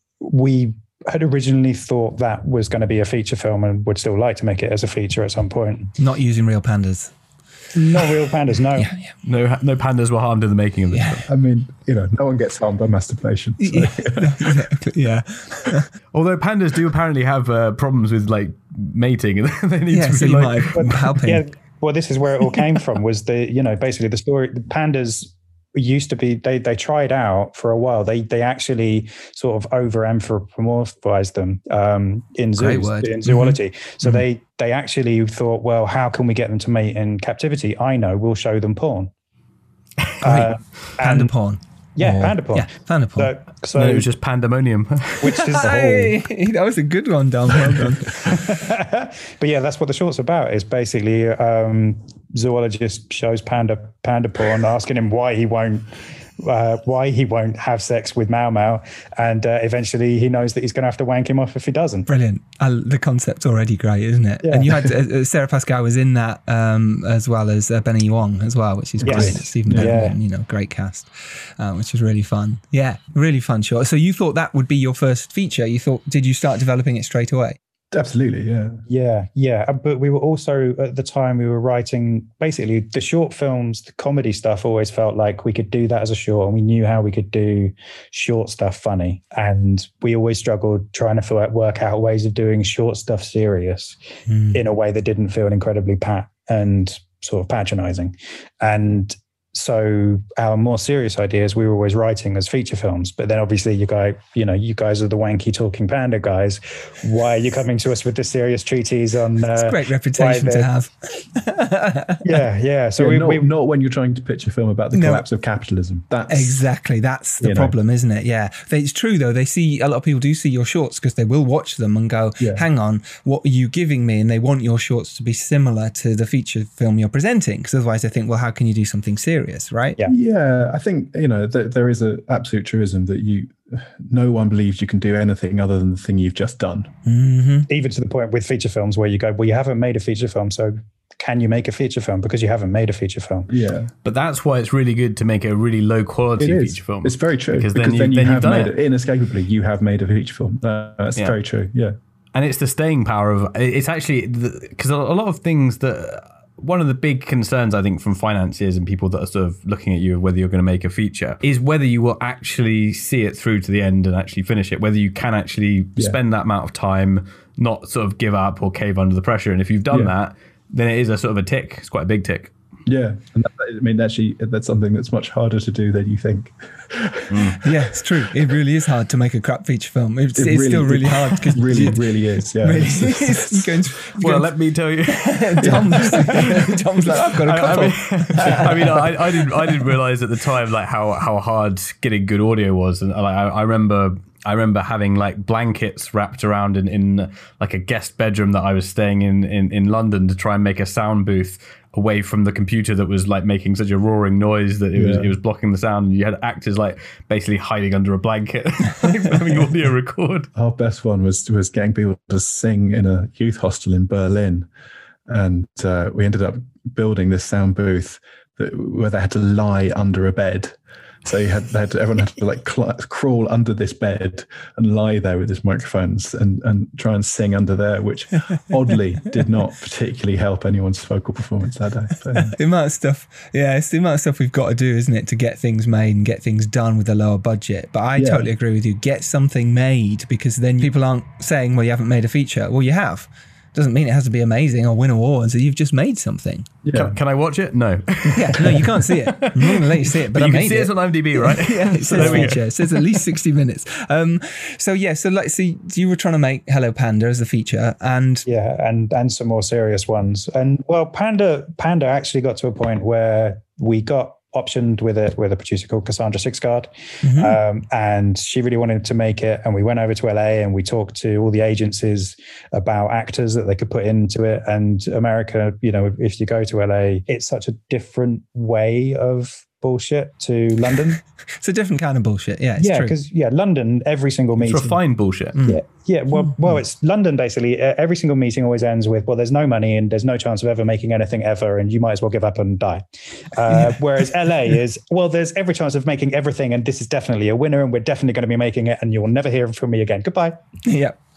we had originally thought that was going to be a feature film and would still like to make it as a feature at some point. Not using real pandas. Not real pandas, no. Yeah, yeah. No, no pandas were harmed in the making of this. Yeah. film. I mean, you know, no one gets harmed by masturbation. So. Yeah, exactly, yeah. Although pandas do apparently have uh, problems with like mating, and they need Yeah, to so be you like. might have helping. Yeah, well, this is where it all came from. Was the you know basically the story? The pandas used to be they they tried out for a while. They they actually sort of over anthropomorphized them um, in Great zoos word. in zoology. Mm-hmm. So Mm-hmm. they they actually thought, well, how can we get them to mate in captivity? I know, we'll show them porn. Great. Uh, Panda and- porn. Yeah, Or- panda porn. Yeah, panda porn. So, so No, it was just pandemonium. which is Hey, that was a good one, Dom. Well done. but yeah, that's what the short's about. Is basically um, zoologist shows panda panda porn, asking him why he won't uh, why he won't have sex with Mau Mau, and uh, eventually he knows that he's going to have to wank him off if he doesn't. Brilliant. I, the concept's already great, isn't it? Yeah. And you had uh, Sarah Pascal was in that um, as well as uh, Benny Wong as well, which is Yes. brilliant. Stephen Yeah. Benjamin, you know, great cast, uh, which was really fun. Yeah, really fun short. So you thought that would be your first feature? You thought, did you start developing it straight away? Absolutely, yeah. Yeah, yeah. Uh, But we were also, at the time, we were writing basically the short films, the comedy stuff always felt like we could do that as a short, and we knew how we could do short stuff funny. And we always struggled trying to feel, work out ways of doing short stuff serious Mm. in a way that didn't feel incredibly pat and sort of patronizing. And so our more serious ideas we were always writing as feature films, but then obviously you guys, you know, you guys are the wanky talking panda guys. Why are you coming to us with this serious treatise on? Uh, It's a great reputation why to the- have. Yeah, yeah. So Yeah, we, not, we not when you're trying to pitch a film about the No. collapse of capitalism. That's Exactly. That's the You know. problem, isn't it? Yeah. They- It's true, though. They see, a lot of people do see your shorts because they will watch them and go, Yeah. hang on, what are you giving me? And they want your shorts to be similar to the feature film you're presenting. Because otherwise they think, well, how can you do something serious, right? Yeah. Yeah, I think, you know, th- there is an absolute truism that you, no one believes you can do anything other than the thing you've just done. Mm-hmm. even to the point with feature films where you go, well, you haven't made a feature film, so can you make a feature film? Because you haven't made a feature film. Yeah, But that's why it's really good to make a really low it quality is. feature film. It's very true. Because Because, then then, you- you then you've have done made it. it. Inescapably, you have made a feature film. Uh, that's Yeah. very true. Yeah. And it's the staying power of it's actually because a lot of things that one of the big concerns I think from financiers and people that are sort of looking at you whether you're going to make a feature is whether you will actually see it through to the end and actually finish it, whether you can actually Yeah. spend that amount of time, not sort of give up or cave under the pressure. And if you've done Yeah. that, then it is a sort of a tick. It's quite a big tick. Yeah. And that, I mean, actually, that's something that's much harder to do than you think. Yeah, it's true. It really is hard to make a crap feature film. It's, It it's really- still really hard because It really, really is. Yeah. Really, It's- it's- you're going to, you're Well, going let me tell you. to- Tom's, Tom's like, I've got a I, couple. I mean, I, mean I, I didn't. I didn't realize at the time like how how hard getting good audio was, and like I, I remember. I remember having like blankets wrapped around in, in like a guest bedroom that I was staying in, in in London to try and make a sound booth away from the computer that was like making such a roaring noise that it was Yeah. it was blocking the sound, and you had actors like basically hiding under a blanket having audio record. Our best one was was getting people to sing in a youth hostel in Berlin, and uh, we ended up building this sound booth that, where they had to lie under a bed. So you had, they had to, everyone had to like cl- crawl under this bed and lie there with his microphones and, and try and sing under there, which oddly did not particularly help anyone's vocal performance that day. But, uh, The amount of stuff, yeah, it's the amount of stuff we've got to do, isn't it, to get things made and get things done with a lower budget. But I Yeah. totally agree with you. Get something made, because then people aren't saying, well, you haven't made a feature. Well, you have. Doesn't mean it has to be amazing or win awards. You've just made something. yeah. Can, can I watch it? No. Yeah, no, you can't see it. I'm not going to let you see it, but, But I you can made see it. it on IMDb, right? Yeah, it So says there we go. feature. It says at least sixty minutes. Um, so yeah, so like, so you were trying to make Hello Panda as a feature, and Yeah, and and some more serious ones. And well, Panda Panda actually got to a point where we got optioned with a with a producer called Cassandra Sixguard, Mhm. um, and she really wanted to make it. And we went over to L A and we talked to all the agencies about actors that they could put into it. And America, you know, if you go to L A, it's such a different way of bullshit to London. it's a different kind of bullshit. Yeah, it's yeah, true. because yeah, London, every single It's meeting. refined bullshit. Mm. Yeah, yeah. Well, well, it's London basically. Uh, every single meeting always ends with, "Well, there's no money and there's no chance of ever making anything ever, and you might as well give up and die." Uh, whereas L A is, "Well, there's every chance of making everything, and this is definitely a winner, and we're definitely going to be making it, and you will never hear from me again. Goodbye." Yeah.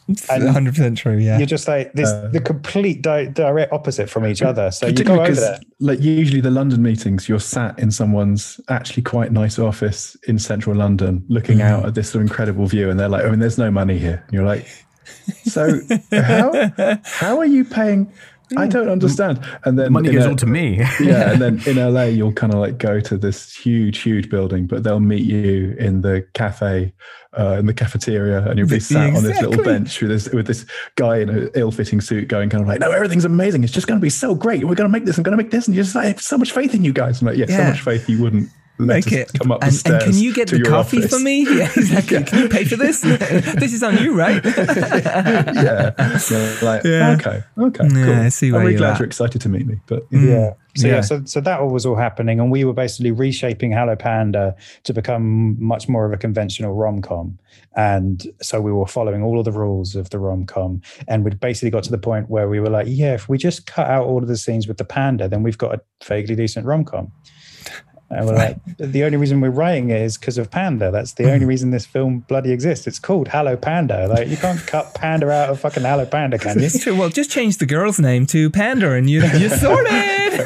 one hundred percent true, yeah. You're just like this, uh, the complete di- direct opposite from each other. So you go over there. Like usually the London meetings, you're sat in someone's actually quite nice office in central London, looking mm. out at this sort of incredible view, and they're like, I mean, there's no money here. And you're like, so how how are you paying? I don't understand. And then the money goes a, all to me. Yeah, and then in L A, you'll kind of like go to this huge, huge building, but they'll meet you in the cafe, uh, in the cafeteria, and you'll be sat exactly. on this little bench with this with this guy in an ill-fitting suit, going kind of like, "No, everything's amazing. It's just going to be so great. We're going to make this. I'm going to make this." And you're just like, I have so much faith in you guys. I'm like, yeah, yeah. so much faith you wouldn't. Make it come up the and, stairs. And can you get the coffee office. for me? Yeah, exactly. Yeah. Can you pay for this? This is on you, right? yeah. So like, yeah. Okay. Okay. Yeah, cool. I see where I'm really you're glad at. you're excited to meet me. But yeah. yeah. So yeah. yeah, so so that all was all happening, and we were basically reshaping Hello Panda to become much more of a conventional rom-com. And so we were following all of the rules of the rom-com, and we'd basically got to the point where we were like, yeah, if we just cut out all of the scenes with the panda, then we've got a vaguely decent rom-com. And we're like, the only reason we're writing it is because of Panda. That's the only reason this film bloody exists. It's called Hello Panda. Like, you can't cut Panda out of fucking Hello Panda, can you? True. Well, just change the girl's name to Panda and you, you're sorted.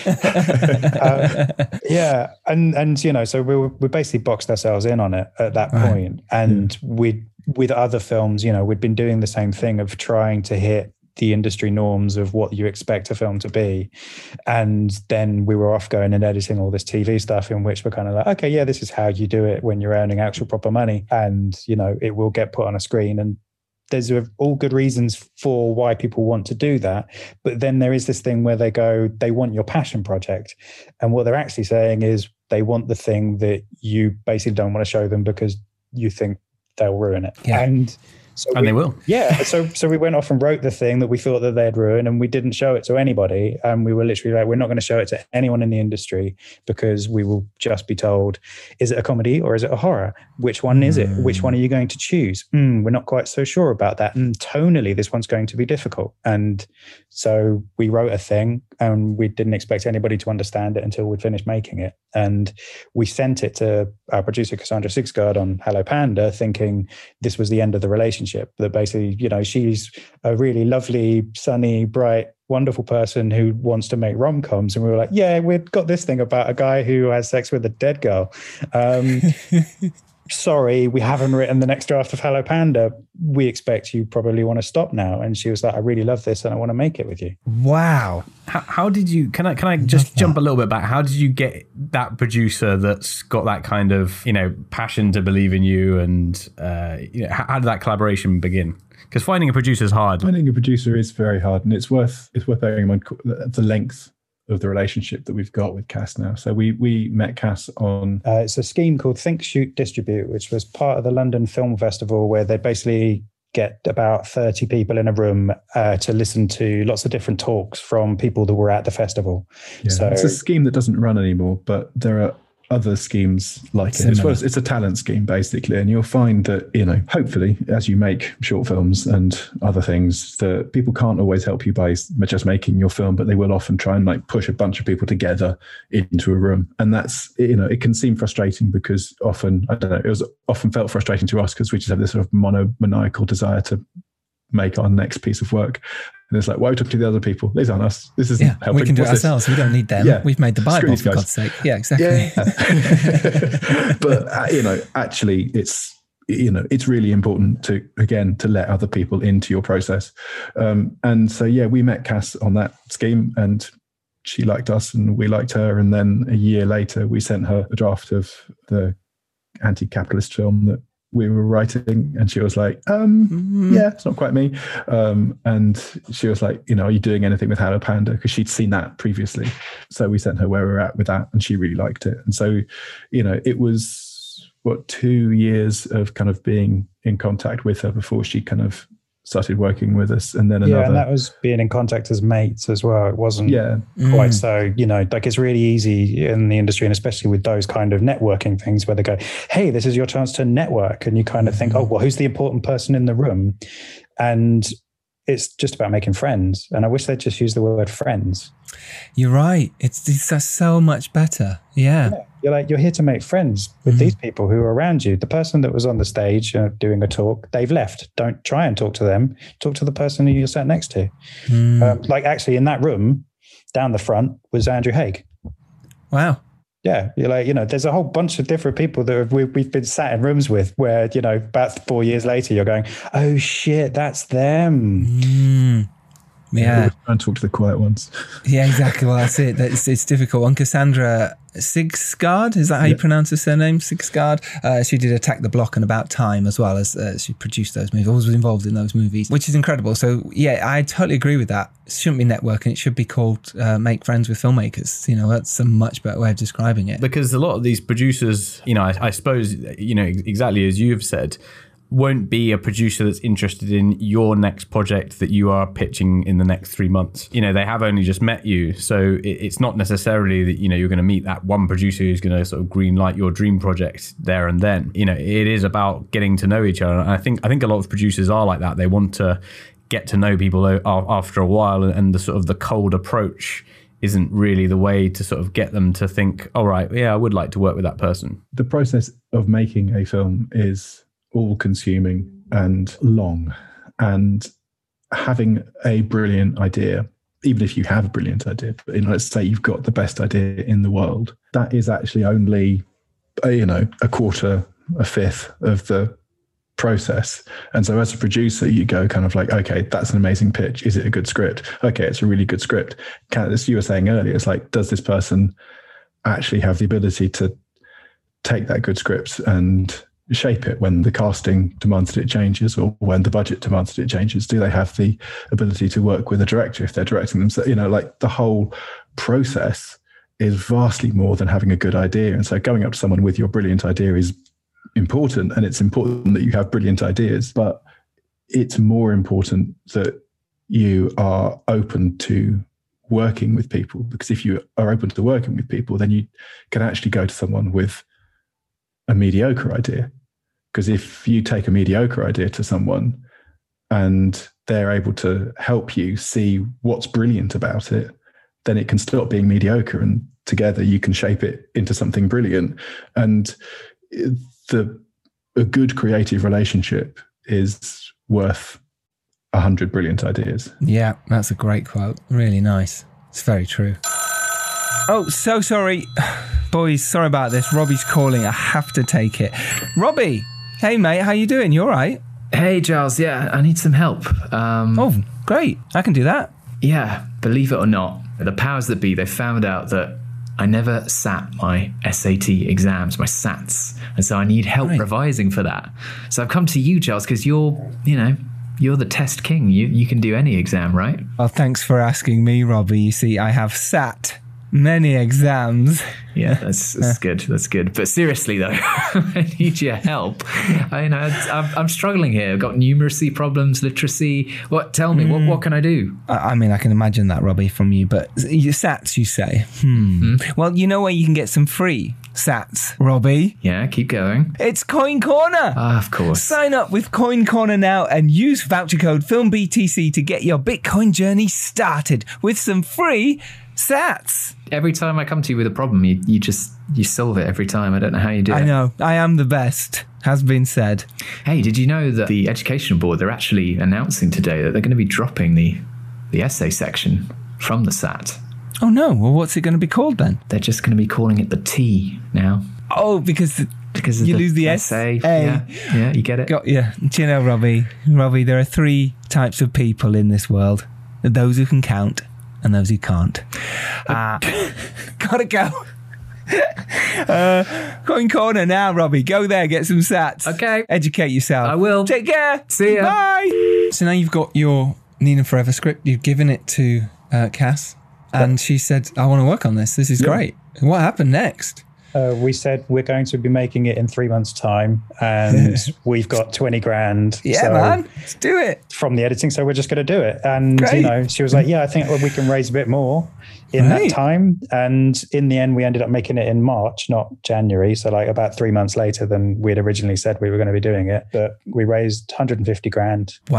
um, yeah. And, and, you know, so we were, we basically boxed ourselves in on it at that right. point. And mm. we, with other films, you know, we'd been doing the same thing of trying to hit the industry norms of what you expect a film to be. And then we were off going and editing all this T V stuff in which we're kind of like, okay, yeah, this is how you do it when you're earning actual proper money. And, you know, it will get put on a screen. And there's all good reasons for why people want to do that. But then there is this thing where they go, they want your passion project. And what they're actually saying is they want the thing that you basically don't want to show them because you think they'll ruin it. Yeah. And So and we, they will. Yeah. So so we went off and wrote the thing that we thought that they'd ruin, and we didn't show it to anybody. And we were literally like, we're not going to show it to anyone in the industry because we will just be told, is it a comedy or is it a horror? Which one is it? Which one are you going to choose? Mm, we're not quite so sure about that. And tonally, this one's going to be difficult. And so we wrote a thing and we didn't expect anybody to understand it until we'd finished making it. And we sent it to our producer, Cassandra Sigsgaard, on Hello Panda, thinking this was the end of the relationship. That basically, you know, she's a really lovely, sunny, bright, wonderful person who wants to make rom-coms. And we were like, yeah, we've got this thing about a guy who has sex with a dead girl. Um, sorry, we haven't written the next draft of Hello Panda. We expect you probably want to stop now. And she was like, I really love this and I want to make it with you. Wow. How, how did you, can I, can I just jump a little bit back? How did you get that producer that's got that kind of, you know, passion to believe in you? And, uh, you know, how, how did that collaboration begin? Because finding a producer is hard. Finding a producer is very hard, and it's worth, it's worth bearing in mind the length of the relationship that we've got with Cass now. So we we met Cass on... Uh, it's a scheme called Think, Shoot, Distribute, which was part of the London Film Festival, where they basically get about thirty people in a room uh, to listen to lots of different talks from people that were at the festival. Yeah, so it's a scheme that doesn't run anymore, but there are other schemes like Similar. it. As well as it's a talent scheme, basically. And you'll find that, you know, hopefully, as you make short films and other things, that people can't always help you by just making your film, but they will often try and like push a bunch of people together into a room. And that's, you know, it can seem frustrating because often, I don't know, it was often felt frustrating to us because we just have this sort of monomaniacal desire to make our next piece of work. And it's like, why are we talking to the other people? These aren't us. This isn't yeah, helping. We can do What's it ourselves. This? We don't need them. Yeah. We've made the Bible, for guys. God's sake. Yeah, exactly. Yeah. But, uh, you know, actually it's, you know, it's really important to, again, to let other people into your process. Um, and so, yeah, we met Cass on that scheme and she liked us and we liked her. And then a year later, we sent her a draft of the anti-capitalist film that we were writing, and she was like, um, mm. yeah, it's not quite me. Um, and she was like, you know, are you doing anything with Hello Panda? Because she'd seen that previously. So we sent her where we were at with that, and she really liked it. And so, you know, it was, what, two years of kind of being in contact with her before she kind of started working with us. And then another. Yeah, and that was being in contact as mates as well. It wasn't yeah. quite mm. so, you know, like it's really easy in the industry, and especially with those kind of networking things where they go, hey, this is your chance to network. And you kind of think, oh, well, who's the important person in the room? And it's just about making friends. And I wish they'd just use the word friends. You're right. It's, it's so much better. Yeah. Yeah. You're like, you're here to make friends with mm. these people who are around you. The person that was on the stage uh, doing a talk, they've left. Don't try and talk to them. Talk to the person who you're sat next to. Mm. Um, like actually in that room, down the front was Andrew Haigh. Wow. Yeah, you're like, you know, there's a whole bunch of different people that have, we've, we've been sat in rooms with where, you know, about four years later, you're going, oh shit, that's them. Mm. Yeah. Try and talk to the quiet ones. Yeah, exactly. Well, that's it. That's, it's difficult. And Cassandra Sigsgaard, is that how you yep. pronounce her surname? Sigsgaard. Uh, she did Attack the Block and About Time as well as uh, she produced those movies, always was involved in those movies, which is incredible. So yeah, I totally agree with that. It shouldn't be networking. It should be called uh, Make Friends with Filmmakers. You know, that's a much better way of describing it. Because a lot of these producers, you know, I, I suppose, you know, exactly as you've said, won't be a producer that's interested in your next project that you are pitching in the next three months. You know, they have only just met you. So it, it's not necessarily that, you know, you're going to meet that one producer who's going to sort of green light your dream project there and then. You know, it is about getting to know each other. And I think, I think a lot of producers are like that. They want to get to know people after a while, and the sort of the cold approach isn't really the way to sort of get them to think, all right, yeah, I would like to work with that person. The process of making a film is all-consuming and long, and having a brilliant idea, even if you have a brilliant idea, but you know, let's say you've got the best idea in the world, that is actually only a, you know a quarter, a fifth of the process. And so as a producer, you go kind of like, okay, that's an amazing pitch. Is it a good script? Okay, it's a really good script. Can, as you were saying earlier, it's like, does this person actually have the ability to take that good script and shape it when the casting demands that it changes, or when the budget demands that it changes? Do they have the ability to work with a director if they're directing them? So, you know, like the whole process is vastly more than having a good idea. And so going up to someone with your brilliant idea is important, and it's important that you have brilliant ideas, but it's more important that you are open to working with people, because if you are open to working with people, then you can actually go to someone with a mediocre idea. Because if you take a mediocre idea to someone and they're able to help you see what's brilliant about it, then it can stop being mediocre, and together you can shape it into something brilliant. And the a good creative relationship is worth a hundred brilliant ideas. Yeah, that's a great quote. Really nice. It's very true. Oh, so sorry. Boys, sorry about this. Robbie's calling. I have to take it. Robbie, hey mate, how you doing? You all right? Hey Giles, yeah, I need some help. Um, oh, great. I can do that. Yeah, believe it or not, the powers that be, they found out that I never sat my S A T exams, my SATs. And so I need help right. revising for that. So I've come to you, Giles, because you're, you know, you're the test king. You you can do any exam, right? Well, thanks for asking me, Robbie. You see, I have sat many exams. Yeah, that's, that's good. That's good. But seriously, though, I need your help. I know I'm, I'm struggling here. I've got numeracy problems, literacy. What? Tell me, mm. what what can I do? I, I mean, I can imagine that, Robbie, from you. But your SATs, you say? Hmm. Mm. Well, you know where you can get some free SATs, Robbie? Yeah, keep going. It's Coin Corner. Ah, of course. Sign up with Coin Corner now and use voucher code FilmBTC to get your Bitcoin journey started with some free SATs. Every time I come to you with a problem, you, you just, you solve it every time. I don't know how you do it. I know. I am the best, has been said. Hey, did you know that the Education Board, they're actually announcing today that they're going to be dropping the, the essay section from the SAT? Oh no. Well, what's it going to be called then? They're just going to be calling it the T now. Oh, because the, because you the lose the essay. S. Yeah, yeah, you get it. Got you. Do you know, Robbie? Robbie, there are three types of people in this world: those who can count and those who can't. Uh, gotta go. uh, Coin Corner now, Robbie. Go there, get some SATs. Okay. Educate yourself. I will. Take care. See ya. Bye. So now you've got your Nina Forever script. You've given it to uh, Cass, and yeah. she said, I want to work on this. This is yeah. great. What happened next? Uh, we said we're going to be making it in three months' time, and we've got twenty grand. Yeah, so man, let's do it from the editing. So we're just going to do it. And Great. you know, she was like, "Yeah, I think we can raise a bit more in right. that time." And in the end, we ended up making it in March, not January. So like about three months later than we'd originally said we were going to be doing it. But we raised one hundred fifty grand. Wow.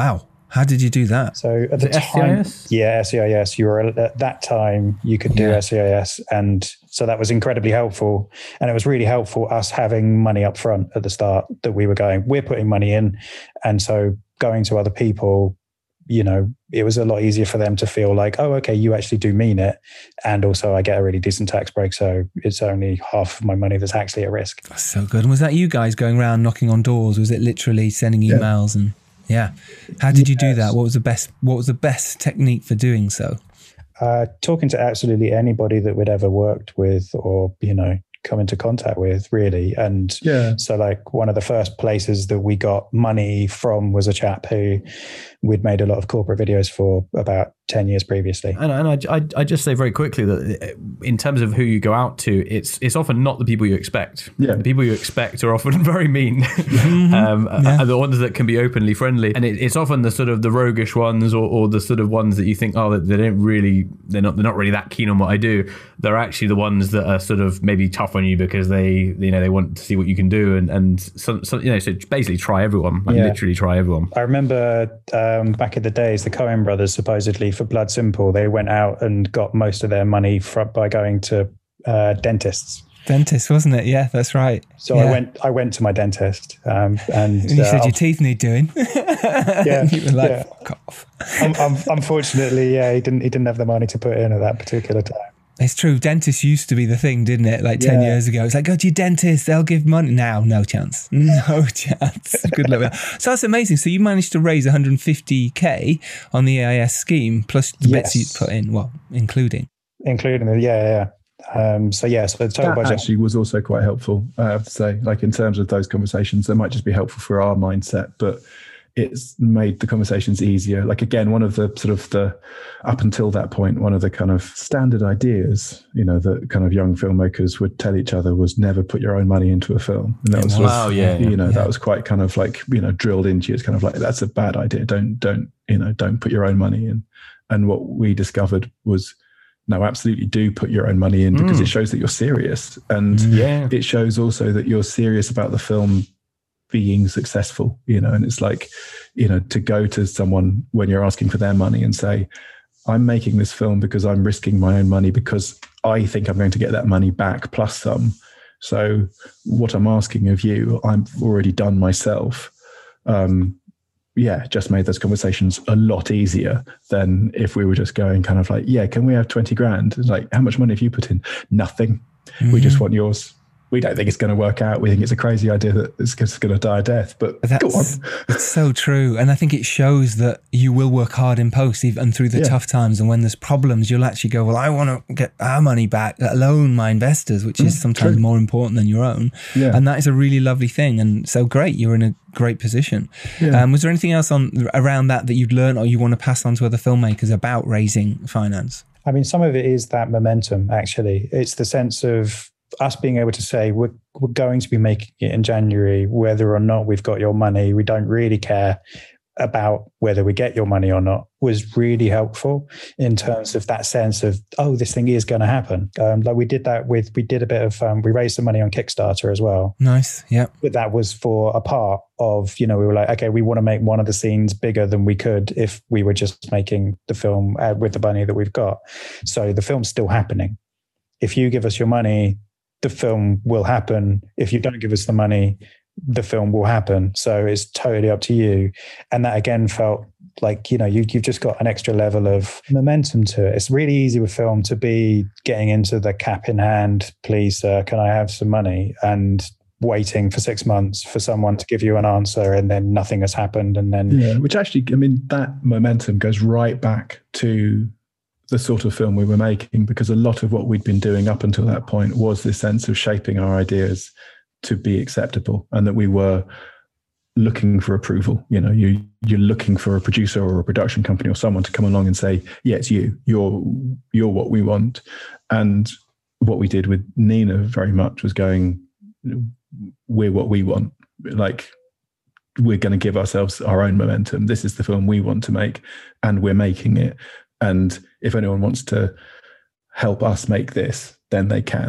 How did you do that? So at Is the it time, S C I S? yeah, S C I S. You were at that time you could do Yeah. S C I S, and so that was incredibly helpful. And it was really helpful us having money up front at the start that we were going. We're putting money in, and so going to other people, you know, it was a lot easier for them to feel like, oh, okay, you actually do mean it, and also I get a really decent tax break, so it's only half of my money that's actually at risk. That's so good. And was that you guys going around knocking on doors? Was it literally sending emails and yeah? How did you do that? What was the best? What was the best technique for doing so? Uh, talking to absolutely anybody that we'd ever worked with or, you know, come into contact with, really. And Yeah. so like one of the first places that we got money from was a chap who we'd made a lot of corporate videos for about ten years previously. And, and I, I, I just say very quickly that in terms of who you go out to, it's it's often not the people you expect. Yeah. The people you expect are often very mean, Mm-hmm. um, Yeah. are the ones that can be openly friendly, and it, it's often the sort of the roguish ones, or, or the sort of ones that you think, oh, they don't really, they're not, they're not really that keen on what I do. They're actually the ones that are sort of maybe tough on you because they, you know, they want to see what you can do, and and some, some you know, so basically try everyone, like Yeah. literally try everyone. I remember um, back in the days, the Coen brothers, supposedly for Blood Simple, they went out and got most of their money from, by going to uh, dentists. Dentist, wasn't it? Yeah, that's right. So Yeah. I went I went to my dentist um, and You uh, said your teeth need doing. Yeah, And you were like, yeah. fuck off. um, um, unfortunately, yeah, he didn't he didn't have the money to put in at that particular time. It's true. Dentists used to be the thing, didn't it? Like ten Yeah. years ago. It's like, go to your dentist, they'll give money. Now, no chance. No chance. Good luck with that. So that's amazing. So you managed to raise one hundred fifty K on the A I S scheme, plus the bits you Yes. put in, well, including. Including the yeah, yeah. Um, so yeah, so the total That budget. actually was also quite helpful, I have to say. Like in terms of those conversations, they might just be helpful for our mindset, but it's made the conversations easier. Like again, one of the sort of the, up until that point, one of the kind of standard ideas, you know, that kind of young filmmakers would tell each other was never put your own money into a film. And that was, sort of, Wow, yeah, you know, yeah. that was quite kind of like, you know, drilled into you. It's kind of like, that's a bad idea. Don't, don't, you know, don't put your own money in. And what we discovered was, no, absolutely do put your own money in because Mm. it shows that you're serious. And Yeah. it shows also that you're serious about the film being successful, you know, and it's like, you know, to go to someone when you're asking for their money and say, I'm making this film because I'm risking my own money because I think I'm going to get that money back plus some. So what I'm asking of you, I've already done myself. Um, yeah, just made those conversations a lot easier than if we were just going kind of like, yeah, can we have twenty grand? It's like, how much money have you put in? Nothing. We just want yours. We don't think it's going to work out. We think it's a crazy idea that it's just going to die a death, but That's, go on. It's so true. And I think it shows that you will work hard in post even through the Yeah. tough times. And when there's problems, you'll actually go, well, I want to get our money back, let alone my investors, which is sometimes true. more important than your own. Yeah. And that is a really lovely thing. And so great. You're in a great position. Yeah. Um, was there anything else on around that that you'd learned or you want to pass on to other filmmakers about raising finance? I mean, some of it is that momentum, actually. It's the sense of us being able to say, we're, we're going to be making it in January, whether or not we've got your money. We don't really care about whether we get your money or not, was really helpful in terms of that sense of, oh, this thing is going to happen. Um, like we did that with, we did a bit of, um, we raised some money on Kickstarter as well. Nice. Yeah. But that was for a part of, you know, we were like, okay, we want to make one of the scenes bigger than we could if we were just making the film uh, with the money that we've got. So the film's still happening. If you give us your money, the film will happen. If you don't give us the money, the film will happen. So it's totally up to you. And that again felt like, you know, you, you've just got an extra level of momentum to it. It's really easy with film to be getting into the cap in hand, please, sir, can I have some money? And waiting for six months for someone to give you an answer and then nothing has happened. And then, Yeah, which actually, I mean, that momentum goes right back to the sort of film we were making, because a lot of what we'd been doing up until that point was this sense of shaping our ideas to be acceptable, and that we were looking for approval. You know, you, you're looking for a producer or a production company or someone to come along and say, yeah, it's you, you're, you're what we want. And what we did with Nina very much was going, we're what we want. Like, we're going to give ourselves our own momentum. This is the film we want to make, and we're making it. And if anyone wants to help us make this, then they can.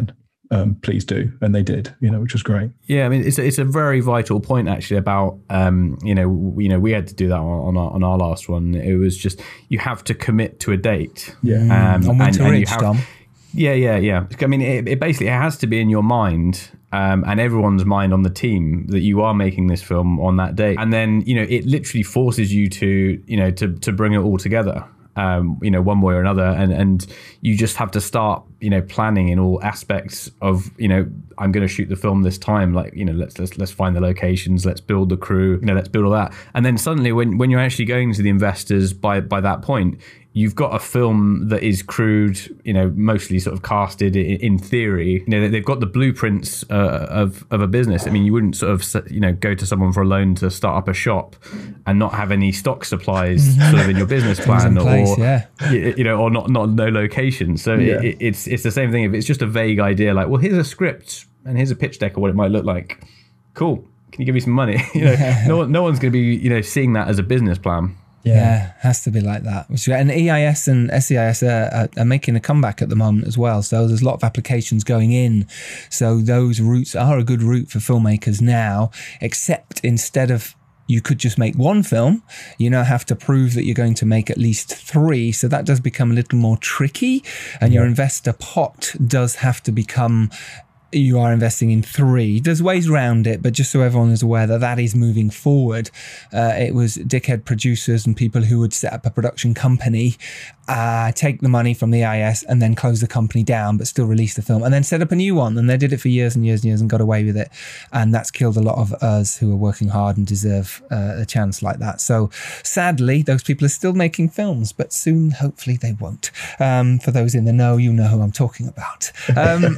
um, please do. And they did, you know, which was great. Yeah, I mean, it's a, it's a very vital point actually about, um, you know, we, you know, we had to do that on, on, our, on our last one. It was just, you have to commit to a date. Yeah. Um, on Winter and, and Ridge, have, Tom. Yeah, yeah, yeah. I mean, it, it basically it has to be in your mind um, and everyone's mind on the team that you are making this film on that day. And then, you know, it literally forces you to, you know, to, to bring it all together. Um, you know, one way or another, and and you just have to start, you know, planning in all aspects of, you know, I'm going to shoot the film this time. Like, you know, let's let's let's find the locations, let's build the crew, you know, let's build all that. And then suddenly, when when you're actually going to the investors by by that point, you've got a film that is crude, you know, mostly sort of casted in, in theory. You know, they've got the blueprints uh, of of a business. I mean, you wouldn't sort of, you know, go to someone for a loan to start up a shop and not have any stock supplies sort of in your business plan, in place, or yeah. you, you know, or not not no location. So Yeah. it, it's it's the same thing. If it's just a vague idea, like, well, here's a script and here's a pitch deck of what it might look like. Cool. Can you give me some money? You know, no one, no one's going to be, you know, seeing that as a business plan. Yeah. yeah, has to be like that. Which, and E I S and S E I S are, are, are making a comeback at the moment as well. So there's a lot of applications going in. So those routes are a good route for filmmakers now, except instead of you could just make one film, you now have to prove that you're going to make at least three. So that does become a little more tricky. And yeah. your investor pot does have to become, you are investing in three. There's ways around it, but just so everyone is aware that that is moving forward. Uh, it was dickhead producers and people who would set up a production company, uh, take the money from the I S and then close the company down, but still release the film and then set up a new one. And they did it for years and years and years and got away with it. And that's killed a lot of us who are working hard and deserve uh, a chance like that. So sadly, those people are still making films, but soon, hopefully they won't. Um, for those in the know, you know who I'm talking about. Um,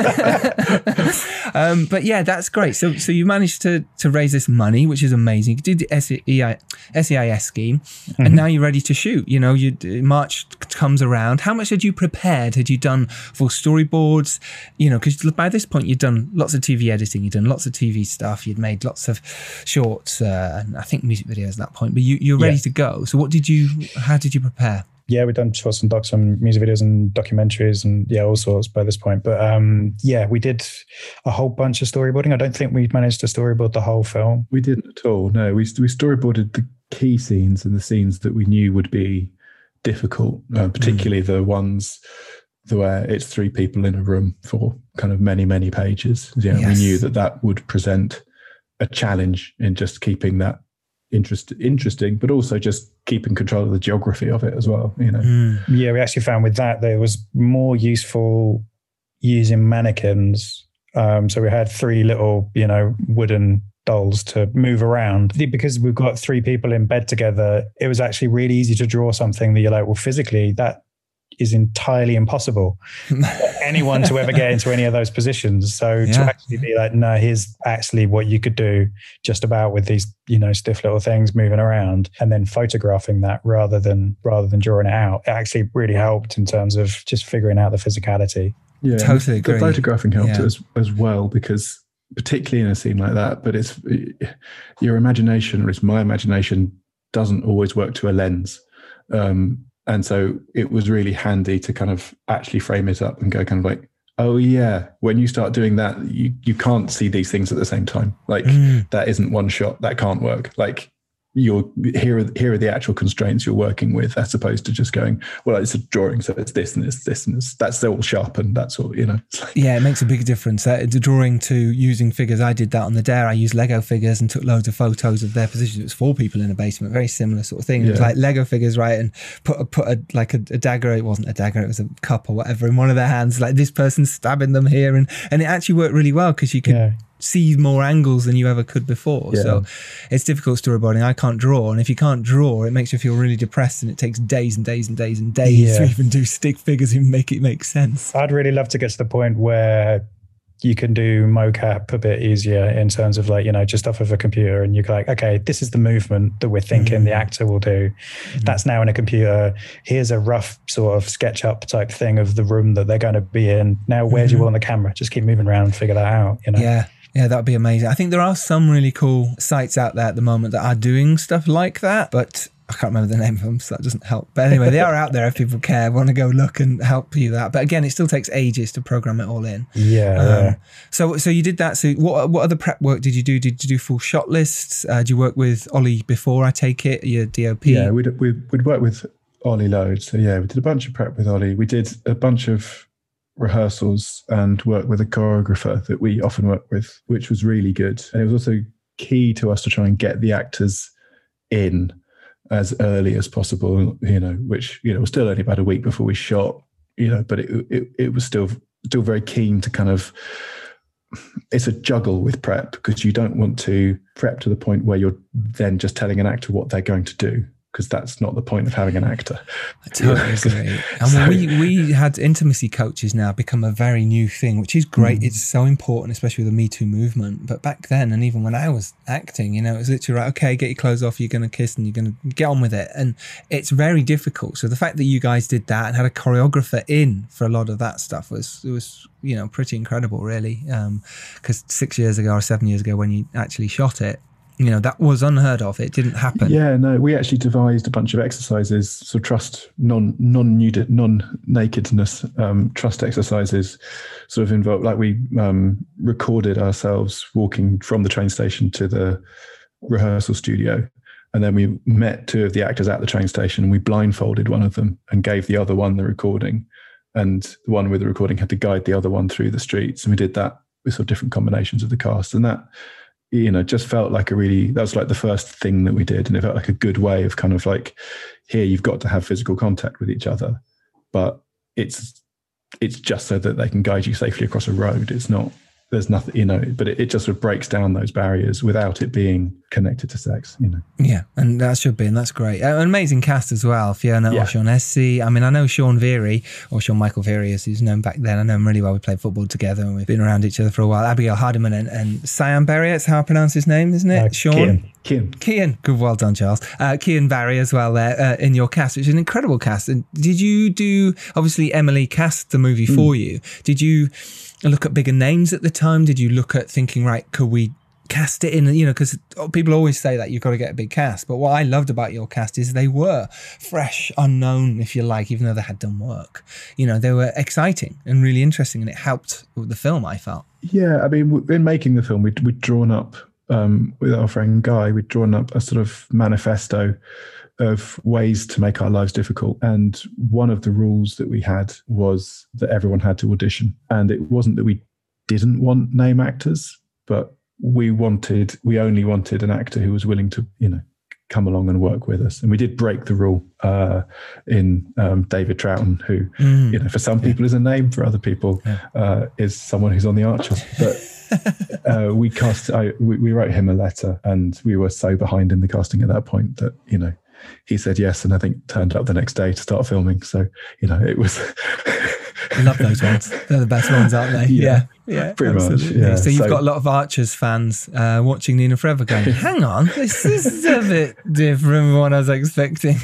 um, but yeah, that's great. So, so you managed to to raise this money, which is amazing. You did the S E I S scheme, mm-hmm. and now you're ready to shoot. You know, you March comes around. How much had you prepared? Had you done full storyboards? You know, because by this point you'd done lots of T V editing, you'd done lots of T V stuff, you'd made lots of shorts, uh, and I think music videos at that point. But you you're ready yeah. to go. So, what did you? How did you prepare? Yeah, we've done shorts and docs and music videos and documentaries and yeah, all sorts by this point. But um, yeah, we did a whole bunch of storyboarding. I don't think we managed to storyboard the whole film. We didn't at all. No, we we storyboarded the key scenes and the scenes that we knew would be difficult, uh, particularly mm. the ones where it's three people in a room for kind of many, many pages. Yeah, yes. We knew that that would present a challenge in just keeping that interest, interesting, but also just keeping control of the geography of it as well, you know. Mm. Yeah, we actually found with that that it was more useful using mannequins. Um, so we had three little, you know, wooden dolls to move around. Because we've got three people in bed together, it was actually really easy to draw something that you're like, well, physically that is entirely impossible for anyone to ever get into any of those positions. So yeah. to actually be like, no, here's actually what you could do just about with these, you know, stiff little things moving around, and then photographing that rather than rather than drawing it out, it actually really helped in terms of just figuring out the physicality. Yeah, totally agree. The photographing helped yeah. as as well, because particularly in a scene like that, but it's your imagination, or it's my imagination, doesn't always work to a lens. Um, And so it was really handy to kind of actually frame it up and go kind of like, oh yeah, when you start doing that, you, you can't see these things at the same time. Like mm. that isn't one shot, that can't work. Like you're here are, here are the actual constraints you're working with, as opposed to just going, well, it's a drawing, so it's this and this, this and this. That's all sharpened. That's all, you know. Like, yeah, it makes a big difference. Uh, the drawing to using figures, I did that on the Dare. I used Lego figures and took loads of photos of their positions. It was four people in a basement, very similar sort of thing. Yeah. It was like Lego figures, right? And put a, put a, like a, a dagger. It wasn't a dagger, it was a cup or whatever in one of their hands. Like this person's stabbing them here, and and it actually worked really well because you could. Yeah. see more angles than you ever could before. Yeah. So it's difficult storyboarding. I can't draw. And if you can't draw, it makes you feel really depressed, and it takes days and days and days and days yeah. to even do stick figures and make it make sense. I'd really love to get to the point where you can do mocap a bit easier in terms of like, you know, just off of a computer, and you're like, okay, this is the movement that we're thinking mm. the actor will do. Mm. That's now in a computer. Here's a rough sort of SketchUp type thing of the room that they're going to be in. Now, where mm. do you want the camera? Just keep moving around and figure that out, you know? Yeah. Yeah, that'd be amazing. I think there are some really cool sites out there at the moment that are doing stuff like that, but I can't remember the name of them, so that doesn't help. But anyway, they are out there if people care, want to go look and help you that. But again, it still takes ages to program it all in. Yeah. Um, yeah. So so you did that. So what what other prep work did you do? Did you do full shot lists? Uh, did you work with Ollie before, I take it, your D O P? Yeah, we'd, we'd, we'd work with Ollie loads. So yeah, we did a bunch of prep with Ollie. We did a bunch of rehearsals and work with a choreographer that we often work with, which was really good. And it was also key to us to try and get the actors in as early as possible, you know, which, you know, was still only about a week before we shot, you know, but it it, it was still still very keen to kind of, it's a juggle with prep, because you don't want to prep to the point where you're then just telling an actor what they're going to do, because that's not the point of having an actor. I totally agree. And So- we we had intimacy coaches now become a very new thing, which is great. Mm. It's so important, especially with the Me Too movement. But back then, and even when I was acting, you know, it was literally right, okay, get your clothes off, you're going to kiss and you're going to get on with it. And it's very difficult. So the fact that you guys did that and had a choreographer in for a lot of that stuff was, it was, you know, pretty incredible, really. Because six years ago or seven years ago when you actually shot it, you know, that was unheard of. It didn't happen. Yeah, no, we actually devised a bunch of exercises, so trust, non non nude, non nakedness, um, trust exercises, sort of involved. Like we um, recorded ourselves walking from the train station to the rehearsal studio, and then we met two of the actors at the train station, and we blindfolded one of them and gave the other one the recording, and the one with the recording had to guide the other one through the streets, and we did that with sort of different combinations of the cast, and that, you know, just felt like a really, that was like the first thing that we did. And it felt like a good way of kind of like, here, you've got to have physical contact with each other, but it's, it's just so that they can guide you safely across a road. It's not, there's nothing, you know, but it, it just sort of breaks down those barriers without it being connected to sex, you know. Yeah, and that should be, and that's great. Uh, an amazing cast as well. Fiona Yeah. O'Shaughnessy. I mean, I know Sean Veary, or Sean Michael Veary, as he's known back then. I know him really well. We played football together and we've been around each other for a while. Abigail Hardiman and, and Cyan Barry, that's how I pronounce his name, isn't it? Uh, Sean? Cian. Kim. Cian. Good, well done, Charles. Uh, Cian Barry as well there uh, in your cast, which is an incredible cast. And did you do, obviously Emily cast the movie Mm. for you. Did you look at bigger names at the time? Did you look at thinking, right, could we cast it in, you know, because people always say that you've got to get a big cast. But what I loved about your cast is they were fresh, unknown, if you like, even though they had done work. You know, they were exciting and really interesting, and it helped with the film, I felt. Yeah, I mean, w- in making the film, we'd, we'd drawn up, um, with our friend Guy, we'd drawn up a sort of manifesto of ways to make our lives difficult. And one of the rules that we had was that everyone had to audition. And it wasn't that we didn't want name actors, but we wanted, we only wanted an actor who was willing to, you know, come along and work with us. And we did break the rule uh, in um, David Troughton, who, Mm. you know, for some people is a name, for other people Yeah. uh, is someone who's on the Archers. But uh, we cast, I, we, we wrote him a letter, and we were so behind in the casting at that point that, you know, he said yes, and I think turned up the next day to start filming. So, you know, it was... I love those ones. They're the best ones, aren't they? Yeah, yeah, yeah pretty much, absolutely. yeah. So you've So- got a lot of Archers fans uh, watching Nina Forever going, hang on, this is a bit different from what I was expecting.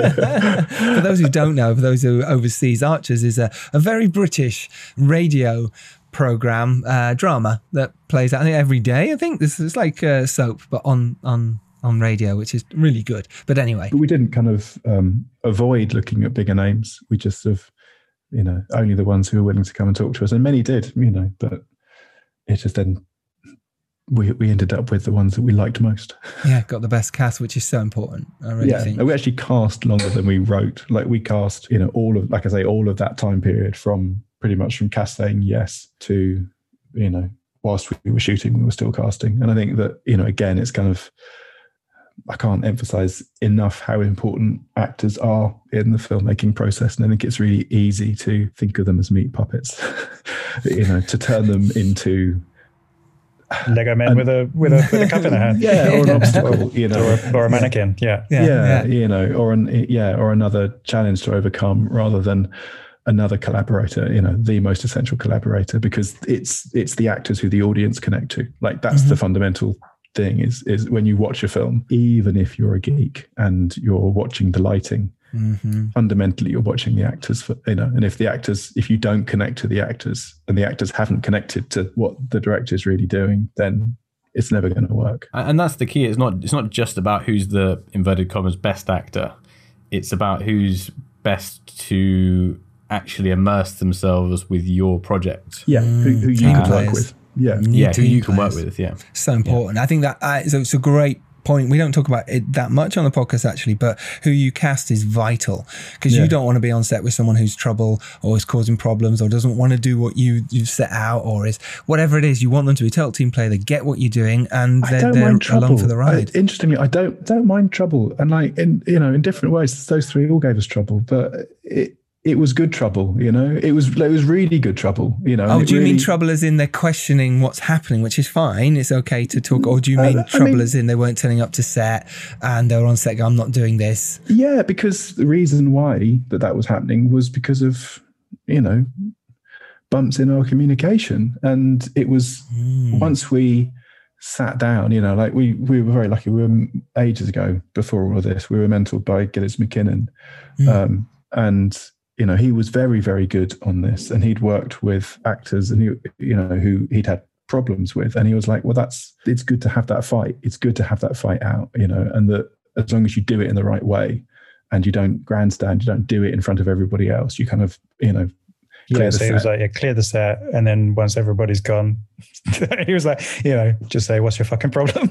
For those who don't know, for those who are overseas, Archers is a, a very British radio program, uh, drama that plays out I think, every day. I think this is like uh, soap, but on on on radio, which is really good. But anyway, But we didn't kind of um, avoid looking at bigger names. We just sort of, you know, only the ones who were willing to come and talk to us. And many did, you know, but it just then, we we ended up with the ones that we liked most. yeah, got the best cast, which is so important. I really Yeah, think. and we actually cast longer than we wrote. Like we cast, you know, all of, like I say, all of that time period from pretty much from cast saying yes to, you know, whilst we were shooting, we were still casting. And I think that, you know, again, it's kind of, I can't emphasize enough how important actors are in the filmmaking process. And I think it's really easy to think of them as meat puppets, you know, to turn them into Lego men with a with a with a cup in their hand. yeah, or an obstacle, you know, Or a, or a mannequin. Yeah. Yeah, yeah, yeah. you know, or an yeah, or another challenge to overcome rather than another collaborator, you know, the most essential collaborator, because it's it's the actors who the audience connect to. Like that's Mm-hmm. the fundamental thing is is when you watch a film, even if you're a geek and you're watching the lighting, Mm-hmm. fundamentally you're watching the actors for, you know, and if the actors, if you don't connect to the actors and the actors haven't connected to what the director is really doing, then it's never going to work. And that's the key. It's not it's not just about who's the inverted commas best actor. It's about who's best to actually immerse themselves with your project. Yeah, mm, who, who you can work with. Yeah, yeah, who you can work with. Yeah, so important. Yeah. I think that uh, so it's a great point. We don't talk about it that much on the podcast actually, but who you cast is vital, because yeah. you don't want to be on set with someone who's trouble or is causing problems or doesn't want to do what you you've set out, or is whatever it is. You want them to be a total team player. They get what you're doing and they're, they're along for the ride. I, interestingly, I don't don't mind trouble, and like in you know in different ways, those three all gave us trouble, but it. It was good trouble, you know. It was it was really good trouble, you know. Oh, do you really, mean trouble as in they're questioning what's happening, which is fine. It's okay to talk. Or do you mean uh, trouble mean, as in they weren't turning up to set and they were on set going, I'm not doing this? Yeah, because the reason why that that was happening was because of, you know, bumps in our communication. And it was mm. once we sat down, you know, like we, we were very lucky. We were ages ago before all of this. We were mentored by Gillis McKinnon. Mm. Um, and you know, he was very, very good on this, and he'd worked with actors, and he, you know, who he'd had problems with, and he was like, "Well, that's it's good to have that fight. It's good to have that fight out, you know, and that as long as you do it in the right way, and you don't grandstand, you don't do it in front of everybody else. You kind of, you know, clear yeah." So he was like, "Yeah, clear the set," and then once everybody's gone, he was like, "You know, just say, what's your fucking problem?"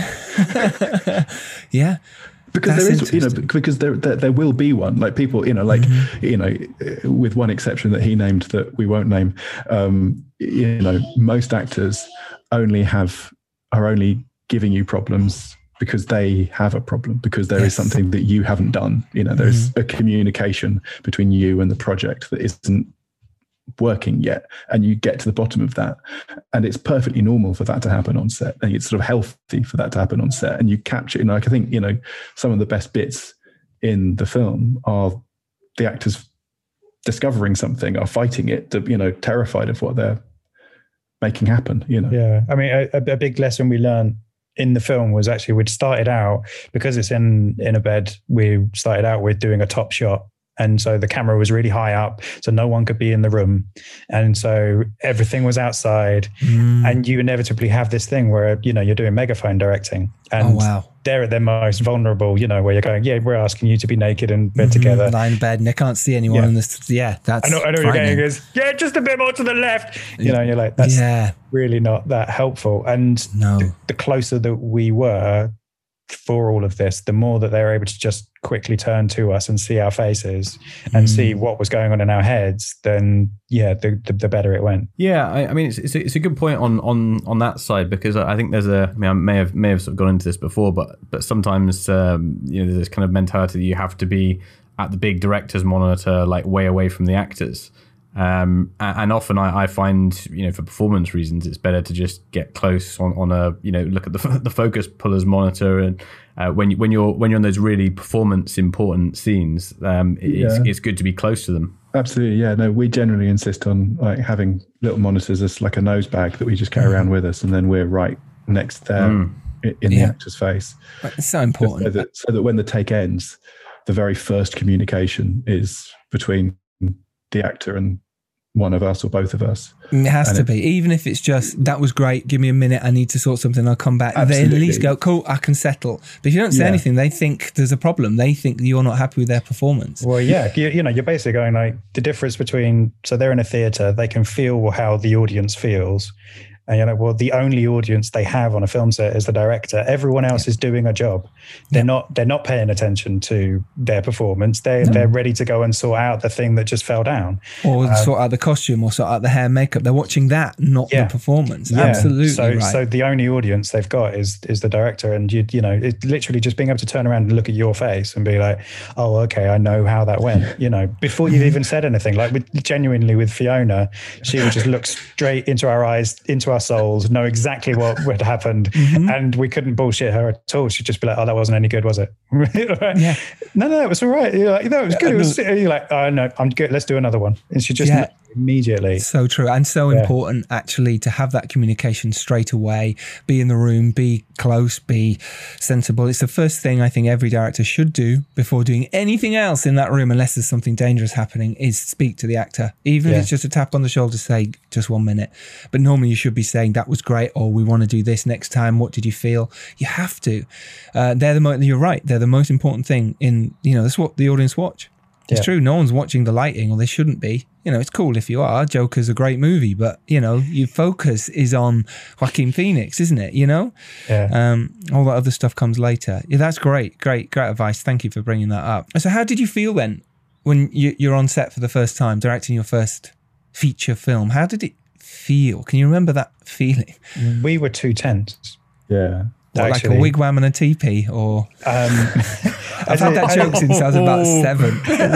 Yeah. Because That's there is, you know, because there, there there will be one. Like people, you know, like mm-hmm. you know, with one exception that he named that we won't name. Um, you know, most actors only have are only giving you problems because they have a problem, because there yes. is something that you haven't done. You know, there's mm-hmm. a communication between you and the project that isn't working yet, and you get to the bottom of that, and it's perfectly normal for that to happen on set, and it's sort of healthy for that to happen on set, and you capture, you know, like I think, you know, some of the best bits in the film are the actors discovering something, are fighting it, to, you know, terrified of what they're making happen, you know. Yeah, I mean, a, a big lesson we learned in the film was actually we'd started out, because it's in in a bed, we started out with doing a top shot. And so the camera was really high up, so no one could be in the room. And so everything was outside. Mm. And you inevitably have this thing where, you know, you're doing megaphone directing. And oh, wow. they're at their most vulnerable, you know, where you're going, yeah, we're asking you to be naked in bed mm-hmm. together. Lie in bed and they can't see anyone. Yeah, in this, yeah that's I know, I know you're going, goes, yeah, just a bit more to the left. You know, you're like, that's yeah. really not that helpful. And no. the, the closer that we were for all of this, the more that they were able to just quickly turn to us and see our faces and mm. see what was going on in our heads, then yeah, the the, the better it went. Yeah, I, I mean, it's it's a, it's a good point on on on that side, because I think there's a. I mean, I may have may have sort of gone into this before, but but sometimes um, you know, there's this kind of mentality that you have to be at the big director's monitor, like way away from the actors. Um, and often I, I find, you know, for performance reasons, it's better to just get close on, on a, you know, look at the the focus puller's monitor, and uh, when you, when you're when you're on those really performance important scenes, um, it's yeah. it's good to be close to them. Absolutely, yeah. No, we generally insist on like having little monitors as like a nose bag that we just carry mm. around with us, and then we're right next there mm. in, in yeah. the actor's face. It's so important, so that, so that when the take ends, the very first communication is between the actor and one of us or both of us. It has and to it, be, even if it's just, that was great, give me a minute, I need to sort something, I'll come back. Absolutely. They at least go, cool, I can settle. But if you don't say yeah. anything, they think there's a problem. They think you're not happy with their performance. Well, yeah, you, you know, you're basically going like, the difference between, so they're in a theatre, they can feel how the audience feels. And you're like, well, the only audience they have on a film set is the director. Everyone else yeah. is doing a job. They're yeah. not. They're not paying attention to their performance. They no. they're ready to go and sort out the thing that just fell down, or uh, sort out the costume, or sort out the hair and makeup. They're watching that, not yeah. the performance. Yeah. Absolutely so, right. So the only audience they've got is is the director, and you you know, it literally just being able to turn around and look at your face and be like, oh, okay, I know how that went. You know, before you've even said anything. Like with genuinely with Fiona, she would just look straight into our eyes, into our souls, know exactly what had happened, mm-hmm. and we couldn't bullshit her at all. She'd just be like, "Oh, that wasn't any good, was it?" yeah. No, no, it was all right. You're like, no, it was good. It was, you're like, "Oh no, I'm good. Let's do another one." And she just, yeah. immediately. So true. And so Yeah. important, actually, to have that communication straight away, be in the room, be close, be sensible. It's the first thing I think every director should do before doing anything else in that room, unless there's something dangerous happening, is speak to the actor. Even Yeah. if it's just a tap on the shoulder, say, just one minute. But normally you should be saying, that was great, or we want to do this next time. What did you feel? You have to. Uh, they're the mo- you're right. They're the most important thing in, you know, that's what the audience watch. It's Yeah. true. No one's watching the lighting, or they shouldn't be. You know, it's cool if you are. Joker's a great movie, but, you know, your focus is on Joaquin Phoenix, isn't it? You know? Yeah. Um, all that other stuff comes later. Yeah, that's great. Great, great advice. Thank you for bringing that up. So how did you feel then when you, you're on set for the first time, directing your first feature film? How did it feel? Can you remember that feeling? We were two tense. Yeah. What, like a Actually. wigwam and a teepee, or Um, I've had that joke since I was about seven.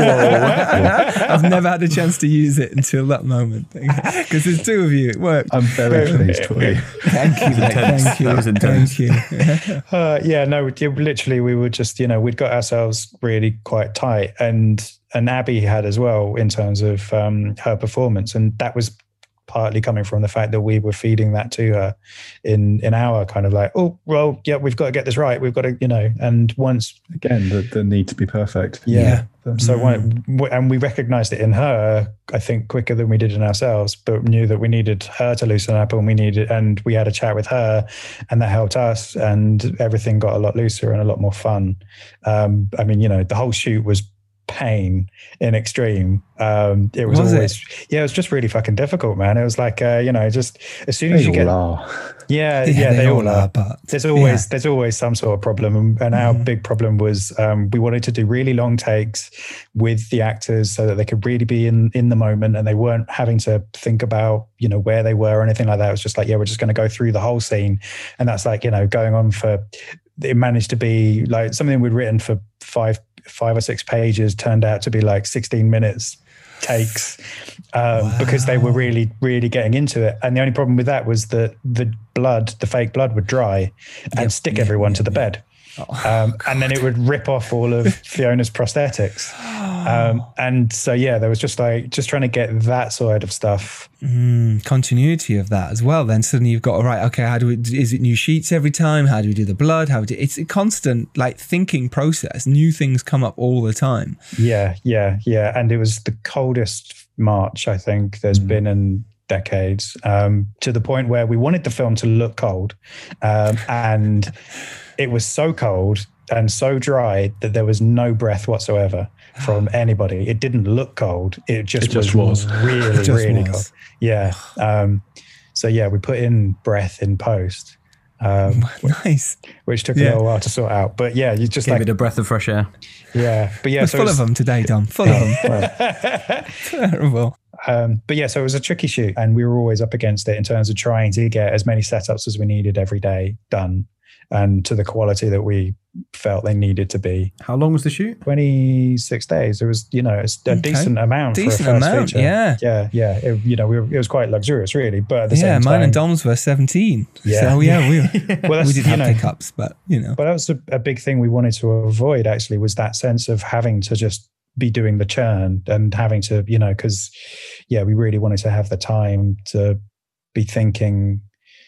I've never had a chance to use it until that moment because there's two of you. It worked. I'm very pleased for you. Thank you, mate. intense. Thank you. That was intense. Thank you. Uh, yeah, no, it- literally, we were just, you know, we'd got ourselves really quite tight, and and Abby had as well in terms of um, her performance, and that was partly coming from the fact that we were feeding that to her in in our kind of like, oh, well, yeah, we've got to get this right, we've got to, you know, and once Again, the, the need to be perfect. yeah, Yeah. so when, and we recognized it in her, I think, quicker than we did in ourselves, but knew that we needed her to loosen up, and we needed, and we had a chat with her, and that helped us, and everything got a lot looser and a lot more fun. Um, I mean, you know, the whole shoot was pain in extreme. Um, it was, Was always, yeah, it was just really fucking difficult, man. It was like, uh, you know, just as soon as They you get, all are. yeah, yeah, they, all are. but There's always yeah. there's always some sort of problem, and, and our Mhm. big problem was um, we wanted to do really long takes with the actors so that they could really be in in the moment, and they weren't having to think about, you know, where they were or anything like that. It was just like, yeah, we're just going to go through the whole scene, and that's like, you know, going on for. It managed to be like something we'd written for five five or six pages turned out to be like sixteen minutes takes um, Wow. because they were really, really getting into it. And the only problem with that was that the blood, the fake blood would dry and Yep, stick yep, everyone yep, to the yep. bed. Um, and then it would rip off all of Fiona's prosthetics. Um, and so, yeah, there was just like, just trying to get that side of stuff. Mm, continuity of that as well. Then suddenly you've got, all right, okay, how do we, is it new sheets every time? How do we do the blood? How do it's a constant like thinking process. New things come up all the time. Yeah, yeah, yeah. And it was the coldest March, I think, there's Mm. been in decades, um, to the point where we wanted the film to look cold. Um, and it was so cold and so dry that there was no breath whatsoever from anybody. It didn't look cold. It just, It just was, was. really, It just really was. cold. Yeah. Um, so, yeah, we put in breath in post, um, Nice. which took a Yeah. little while to sort out. But, yeah, you just Gave like, it a breath of fresh air. yeah. But, yeah, We're so full it of was- them today, Dom. Full of them. Terrible. Um, but yeah, so it was a tricky shoot, and we were always up against it in terms of trying to get as many setups as we needed every day done, and to the quality that we felt they needed to be. How long was the shoot? twenty-six days. It was, you know, it's a Okay. decent amount Decent for a first amount, feature. yeah. yeah, yeah. It, you know, we were, it was quite luxurious, really. But at the Yeah, same mine time, and Dom's were seventeen. Yeah. So yeah, we, were, well, that's, we did you have know, hiccups, but you know. But that was a, a big thing we wanted to avoid, actually, was that sense of having to just be doing the churn and having to, you know, because, yeah, we really wanted to have the time to be thinking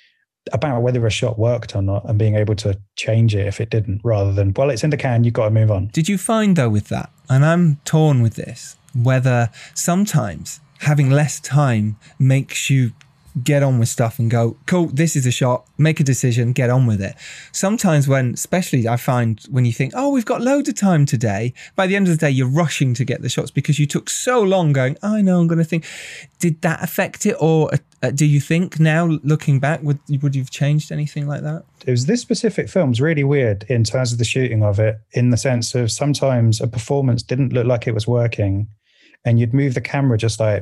about whether a shot worked or not and being able to change it if it didn't, rather than, well, it's in the can, you've got to move on. Did you find though with that, and I'm torn with this, whether sometimes having less time makes you get on with stuff and go, cool, this is a shot, make a decision, get on with it. Sometimes when, especially I find when you think, oh, we've got loads of time today, by the end of the day, you're rushing to get the shots because you took so long going, I know, I'm going to think. Did that affect it? Or uh, do you think now, looking back, would, would you have changed anything like that? It was this specific film's really weird in terms of the shooting of it, in the sense of sometimes a performance didn't look like it was working, and you'd move the camera just like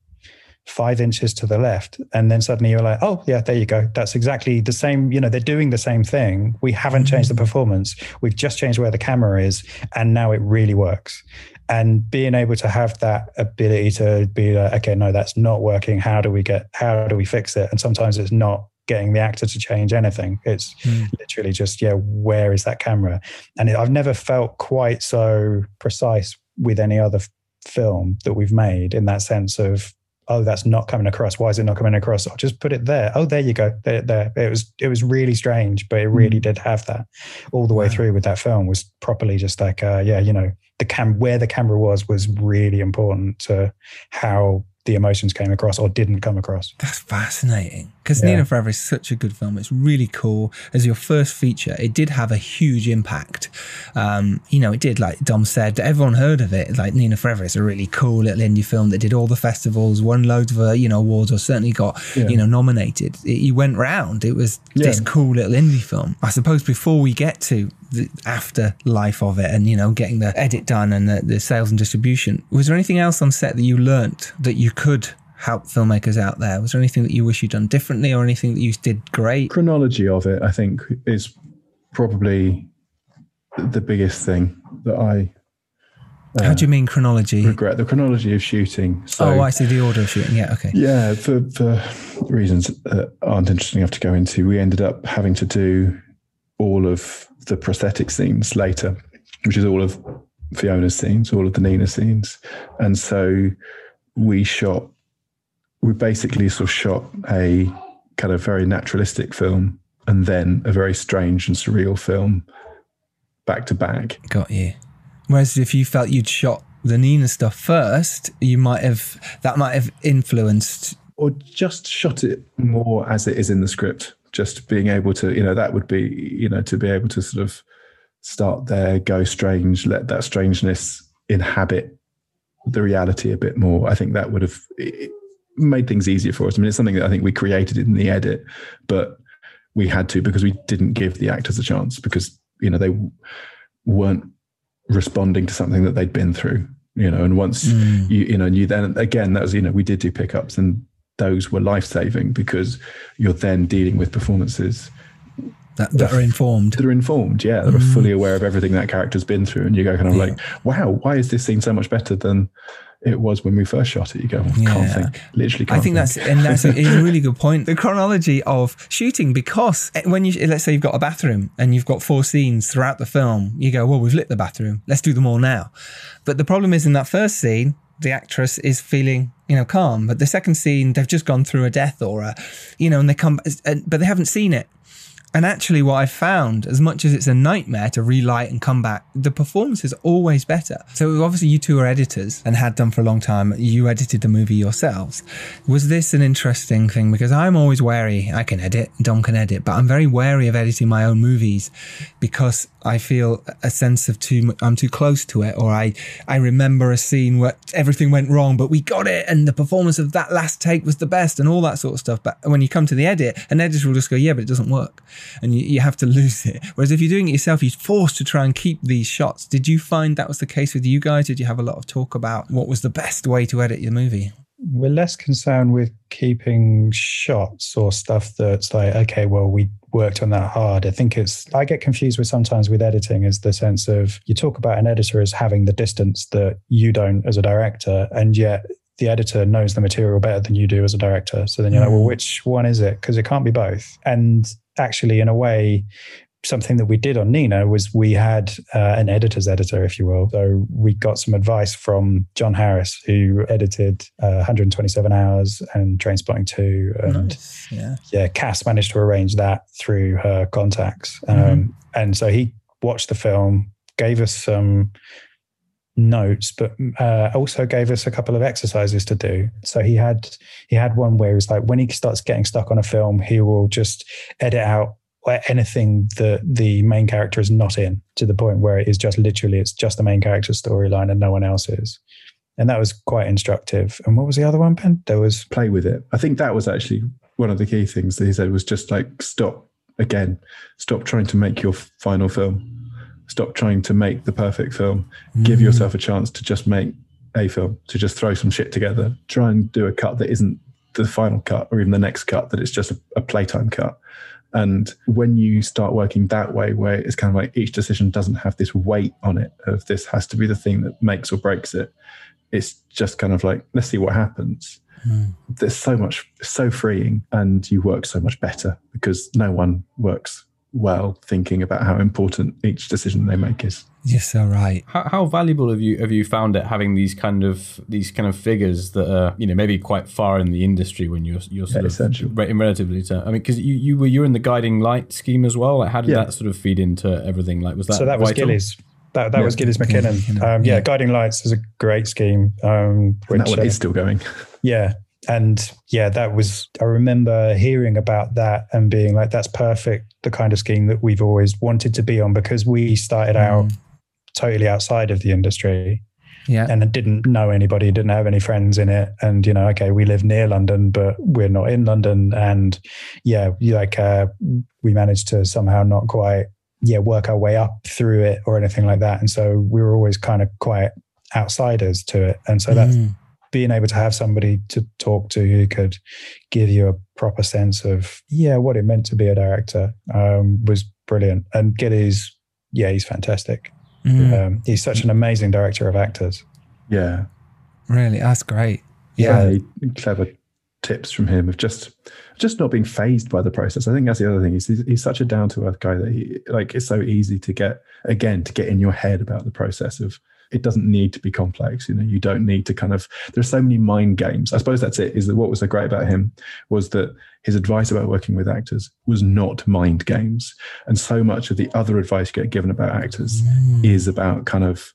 five inches to the left, and then suddenly you're like, oh yeah, there you go, that's exactly the same, you know, they're doing the same thing, we haven't changed the performance, we've just changed where the camera is, and now it really works. And being able to have that ability to be like, okay, no, that's not working, how do we get how do we fix it? And sometimes it's not getting the actor to change anything, it's Mm. literally just, yeah, where is that camera? And it, I've never felt quite so precise with any other f- film that we've made, in that sense of, oh, that's not coming across. Why is it not coming across? I'll just put it there. Oh, there you go. There, there. It was, it was really strange, but it really mm. did have that all the way wow. through with that film was properly just like, uh, yeah, you know, the cam, where the camera was, was really important to how the emotions came across or didn't come across. That's fascinating. Because Yeah. Nina Forever is such a good film. It's really cool. As your first feature, it did have a huge impact. Um, you know, it did, like Dom said, everyone heard of it. Like Nina Forever is a really cool little indie film that did all the festivals, won loads of, uh, you know, awards, or certainly got, Yeah. you know, nominated. It, you went round. It was this Yeah. cool little indie film. I suppose before we get to the afterlife of it and, you know, getting the edit done and the, the sales and distribution, was there anything else on set that you learnt that you could help filmmakers out there? Was there anything that you wish you'd done differently or anything that you did great? Chronology of it, I think, is probably the biggest thing that I uh, How do you mean chronology? regret. The chronology of shooting. So, oh, I see, the order of shooting. Yeah, okay. yeah, for, for reasons that aren't interesting enough to go into, we ended up having to do all of the prosthetic scenes later, which is all of Fiona's scenes, all of the Nina scenes. And so we shot, we basically sort of shot a kind of very naturalistic film and then a very strange and surreal film back to back. Got you. Whereas if you felt you'd shot the Nina stuff first, you might have, that might have influenced. Or just shot it more as it is in the script. Just being able to, you know, that would be, you know, to be able to sort of start there, go strange, let that strangeness inhabit the reality a bit more. I think that would have made things easier for us. I mean, it's something that I think we created in the edit, but we had to because we didn't give the actors a chance because, you know, they weren't responding to something that they'd been through, you know, and once mm. you, you know, you then, again, that was, you know, we did do pickups and those were life-saving because you're then dealing with performances that, that are informed. That are informed, yeah. That mm. are fully aware of everything that character's been through. And you go kind of yeah. like, wow, why is this scene so much better than it was when we first shot it? You go, well, yeah. can't think. Literally can't I think, think. that's, and that's a, a really good point. The chronology of shooting, because when you, let's say you've got a bathroom and you've got four scenes throughout the film, you go, well, we've lit the bathroom. Let's do them all now. But the problem is in that first scene, the actress is feeling, you know, calm. But the second scene, they've just gone through a death or a, you know, and they come, but they haven't seen it. And actually what I found, as much as it's a nightmare to relight and come back, the performance is always better. So obviously you two are editors and had done for a long time. You edited the movie yourselves. Was this an interesting thing? Because I'm always wary. I can edit, Dom can edit, but I'm very wary of editing my own movies because I feel a sense of too, I'm too close to it, or I, I remember a scene where everything went wrong, but we got it, and the performance of that last take was the best, and all that sort of stuff. But when you come to the edit, an editor will just go, yeah, but it doesn't work. And you, you have to lose it. Whereas if you're doing it yourself, you're forced to try and keep these shots. Did you find that was the case with you guys? Did you have a lot of talk about what was the best way to edit your movie? We're less concerned with keeping shots or stuff that's like, okay, well, we worked on that hard. I think it's, I get confused with sometimes with editing is the sense of you talk about an editor as having the distance that you don't as a director, and yet the editor knows the material better than you do as a director. So then you're mm. like, well, which one is it? Because it can't be both. And actually, in a way, something that we did on Nina was we had uh, an editor's editor, if you will. So we got some advice from John Harris, who edited uh, one hundred twenty-seven hours and Trainspotting two. And nice. yeah. yeah, Cass managed to arrange that through her contacts. Um, mm-hmm. And so he watched the film, gave us some notes, but uh, also gave us a couple of exercises to do. So he had he had one where it was like when he starts getting stuck on a film, he will just edit out anything that the main character is not in, to the point where it is just literally it's just the main character's storyline and no one else's. And that was quite instructive. And what was the other one, Ben? There was play with it. I think that was actually one of the key things that he said was just like stop again, stop trying to make your final film. Stop trying to make the perfect film. Mm. Give yourself a chance to just make a film, to just throw some shit together. Try and do a cut that isn't the final cut or even the next cut, that it's just a, a playtime cut. And when you start working that way, where it's kind of like each decision doesn't have this weight on it of this has to be the thing that makes or breaks it. It's just kind of like, let's see what happens. Mm. There's so much, so freeing, and you work so much better because no one works well, thinking about how important each decision they make is. You're so right. How, how valuable have you have you found it having these kind of these kind of figures that are, you know, maybe quite far in the industry when you're you're sort yeah, of essential. in relatively term? I mean, because you you were you're in the guiding light scheme as well. Like, how did Yeah. that sort of feed into everything? Like, was that So that was vital? Gillies. That that Yeah. was Gillies McKinnon. McKinnon, Um, yeah, yeah. Guiding Lights is a great scheme. Um, And which, that one uh, is still going. Yeah. And yeah, that was, I remember hearing about that and being like, that's perfect, the kind of scheme that we've always wanted to be on, because we started out totally outside of the industry Yeah. and didn't know anybody, didn't have any friends in it. And, you know, okay, we live near London, but we're not in London. And yeah, you like, uh, we managed to somehow not quite, yeah, work our way up through it or anything like that. And so we were always kind of quite outsiders to it. And so that's, Mm. being able to have somebody to talk to who could give you a proper sense of, yeah, what it meant to be a director um, was brilliant. And Gillies, yeah, he's fantastic. Mm. Um, he's such an amazing director of actors. Yeah. Really, that's great. Yeah. Yeah, clever tips from him of just just not being phased by the process. I think that's the other thing. He's, he's such a down to earth guy that he, like, it's so easy to get, again, to get in your head about the process of, it doesn't need to be complex. You know, you don't need to kind of, there's so many mind games. I suppose that's it, is that what was so great about him was that his advice about working with actors was not mind games. And so much of the other advice you get given about actors Mm. is about kind of,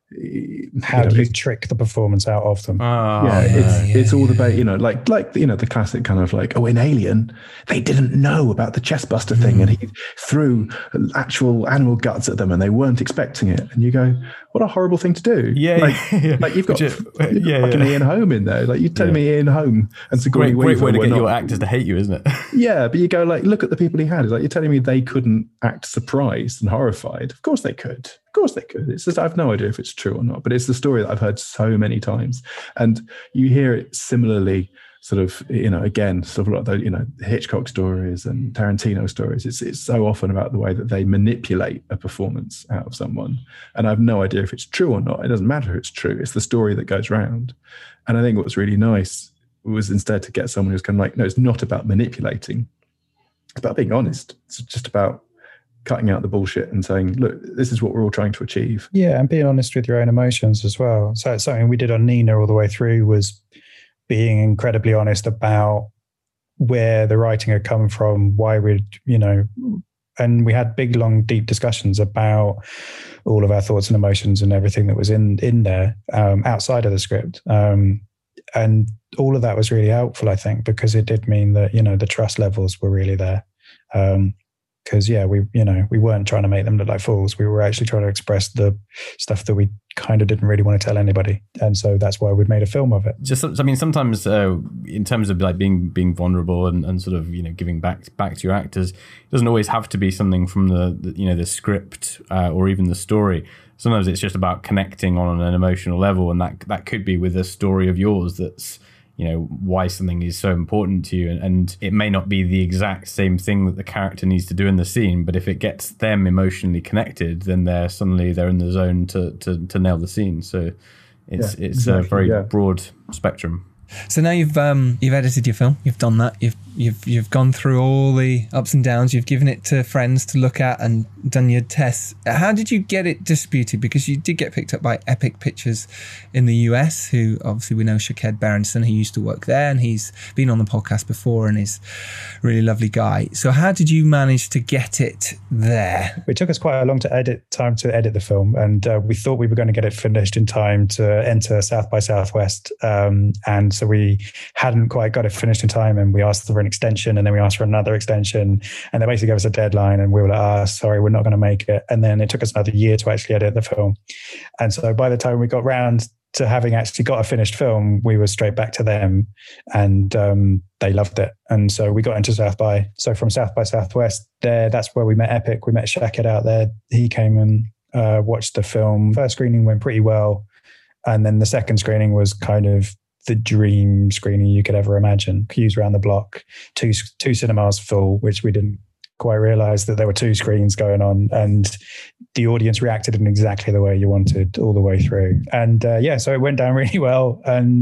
How you know, do you it's- trick the performance out of them? Oh, yeah, no. it's yeah, it's all yeah. about, you know, like like you know the classic kind of like, oh, in Alien they didn't know about the chestbuster thing, and he threw actual animal guts at them, and they weren't expecting it. And you go, what a horrible thing to do! Yeah, like, yeah. like you've got, Which is- you've got yeah, fucking yeah. Ian Holm in there. Like, you're telling Yeah. me Ian Holm and Sigourney Great, great Weaver way to were get not, your actors to hate you, isn't it? yeah, but you go like, look at the people he had. It's like, you're telling me they couldn't act surprised and horrified. Of course they could. Of course they could. It's just, I have no idea if it's true or not, but it's the story that I've heard so many times. And you hear it similarly, sort of, you know, again, sort of like the, you know, Hitchcock stories and Tarantino stories. It's it's so often about the way that they manipulate a performance out of someone. And I have no idea if it's true or not. It doesn't matter if it's true. It's the story that goes round. And I think what's really nice was instead to get someone who's kind of like, no, it's not about manipulating. It's about being honest. It's just about cutting out the bullshit and saying, look, this is what we're all trying to achieve. Yeah, and being honest with your own emotions as well. So it's something we did on Nina all the way through, was being incredibly honest about where the writing had come from, why we'd, you know, and we had big, long, deep discussions about all of our thoughts and emotions and everything that was in in there um, outside of the script. Um, and all of that was really helpful, I think, because it did mean that, you know, the trust levels were really there. Um, Because yeah, we you know we weren't trying to make them look like fools. We were actually trying to express the stuff that we kind of didn't really want to tell anybody, and so that's why we'd made a film of it. Just, I mean, sometimes uh, in terms of like being being vulnerable and, and sort of, you know, giving back back to your actors, it doesn't always have to be something from the, the you know the script uh, or even the story. Sometimes it's just about connecting on an emotional level, and that that could be with a story of yours that's, you know, why something is so important to you. And, and it may not be the exact same thing that the character needs to do in the scene, but if it gets them emotionally connected, then they're suddenly they're in the zone to to, to nail the scene. So it's Yeah, it's exactly, a very yeah. broad spectrum. So now you've um, you've edited your film, you've done that, you've you've you've gone through all the ups and downs, you've given it to friends to look at and done your tests. How did you get it distributed? Because you did get picked up by Epic Pictures in the U S, who obviously we know Shaked Berenson, who used to work there, and he's been on the podcast before and is a really lovely guy. So how did you manage to get it there? It took us quite a long to edit time to edit the film, and uh, we thought we were going to get it finished in time to enter South by Southwest, um, and so we hadn't quite got it finished in time, and we asked for an extension, and then we asked for another extension, and they basically gave us a deadline, and we were like, ah, sorry, we're not going to make it. And then it took us another year to actually edit the film. And so by the time we got round to having actually got a finished film, we were straight back to them, and um, they loved it. And so we got into South by. So from South by Southwest there, that's where we met Epic. We met Shaked out there. He came and uh, watched the film. First screening went pretty well. And then the second screening was kind of the dream screening you could ever imagine. Queues around the block, two two cinemas full, which we didn't quite realize that there were two screens going on, and the audience reacted in exactly the way you wanted all the way through. And uh, yeah, so it went down really well. And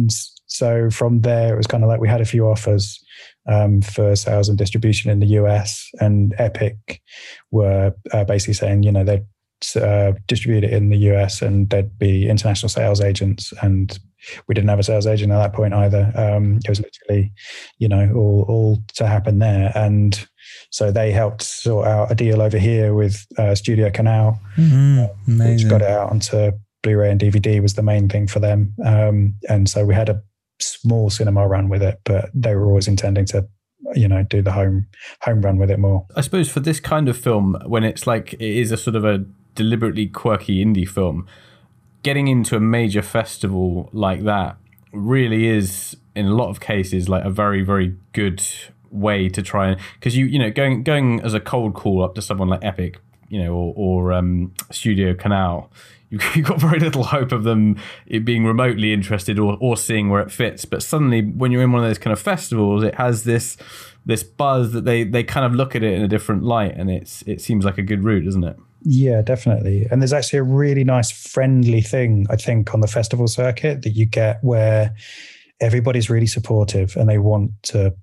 so from there, it was kind of like we had a few offers um, for sales and distribution in the U S, and Epic were uh, basically saying, you know, they'd uh, distribute it in the U S and there'd be international sales agents, and we didn't have a sales agent at that point either. Um, it was literally, you know, all, all to happen there. And so they helped sort out a deal over here with uh, Studio Canal, Mm-hmm. uh, which got it out onto Blu-ray and D V D was the main thing for them. Um, and so we had a small cinema run with it, but they were always intending to, you know, do the home home run with it more. I suppose for this kind of film, when it's like it is a sort of a deliberately quirky indie film, getting into a major festival like that really is, in a lot of cases, like a very, very good way to try and, because you you know going going as a cold call up to someone like Epic, you know, or, or um, Studio Canal, you've got very little hope of them it being remotely interested or, or seeing where it fits. But suddenly, when you're in one of those kind of festivals, it has this this buzz that they they kind of look at it in a different light, and it's it seems like a good route, doesn't it? Yeah, definitely. And there's actually a really nice friendly thing, I think, on the festival circuit that you get where everybody's really supportive and they want to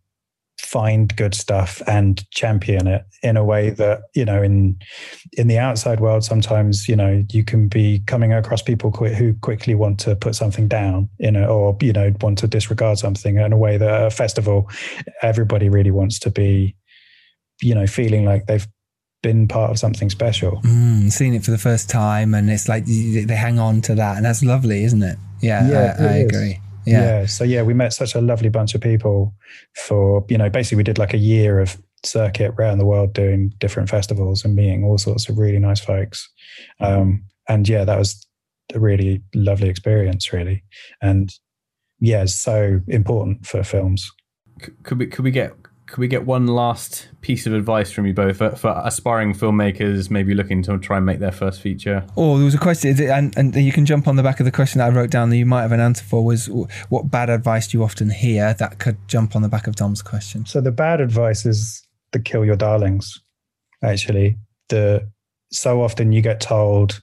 find good stuff and champion it in a way that, you know, in in the outside world, sometimes, you know, you can be coming across people qu- who quickly want to put something down, you know, or, you know, want to disregard something, in a way that at a festival, everybody really wants to be, you know, feeling like they've been part of something special. Mm, seeing it for the first time, and it's like they hang on to that, and that's lovely, isn't it? Yeah, yeah I, I is. agree. Yeah. yeah. So yeah, we met such a lovely bunch of people for, you know, basically we did like a year of circuit around the world doing different festivals and meeting all sorts of really nice folks. Um, and yeah, that was a really lovely experience, really. And yeah, it's so important for films. Could we could we get could we get one last piece of advice from you both for, for aspiring filmmakers maybe looking to try and make their first feature? Oh, there was a question, and, and you can jump on the back of the question that I wrote down that you might have an answer for, was what bad advice do you often hear? That could jump on the back of Dom's question. So the bad advice is the kill your darlings, actually. The so often you get told,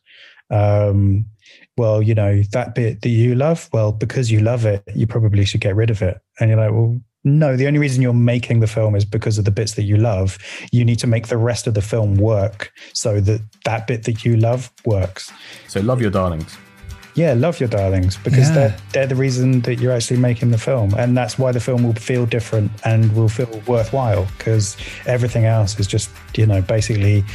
um, well, you know, that bit that you love, well, because you love it, you probably should get rid of it. And you're like, well, no, the only reason you're making the film is because of the bits that you love. You need to make the rest of the film work so that that bit that you love works. So love your darlings. Yeah, love your darlings, because Yeah. they're, they're the reason that you're actually making the film. And that's why the film will feel different and will feel worthwhile, because everything else is just, you know, basically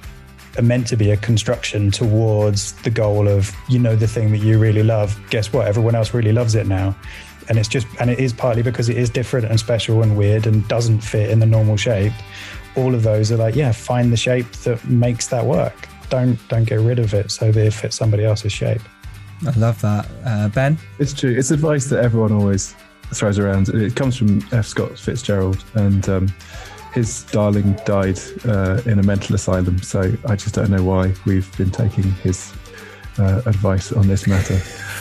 meant to be a construction towards the goal of, you know, the thing that you really love. Guess what? Everyone else really loves it now. And it's just, and it is partly because it is different and special and weird and doesn't fit in the normal shape. All of those are like, yeah, find the shape that makes that work. Don't don't get rid of it so that it fits somebody else's shape. I love that. Uh, Ben? It's true. It's advice that everyone always throws around. It comes from F. Scott Fitzgerald, and um, his darling died uh, in a mental asylum. So I just don't know why we've been taking his uh, advice on this matter.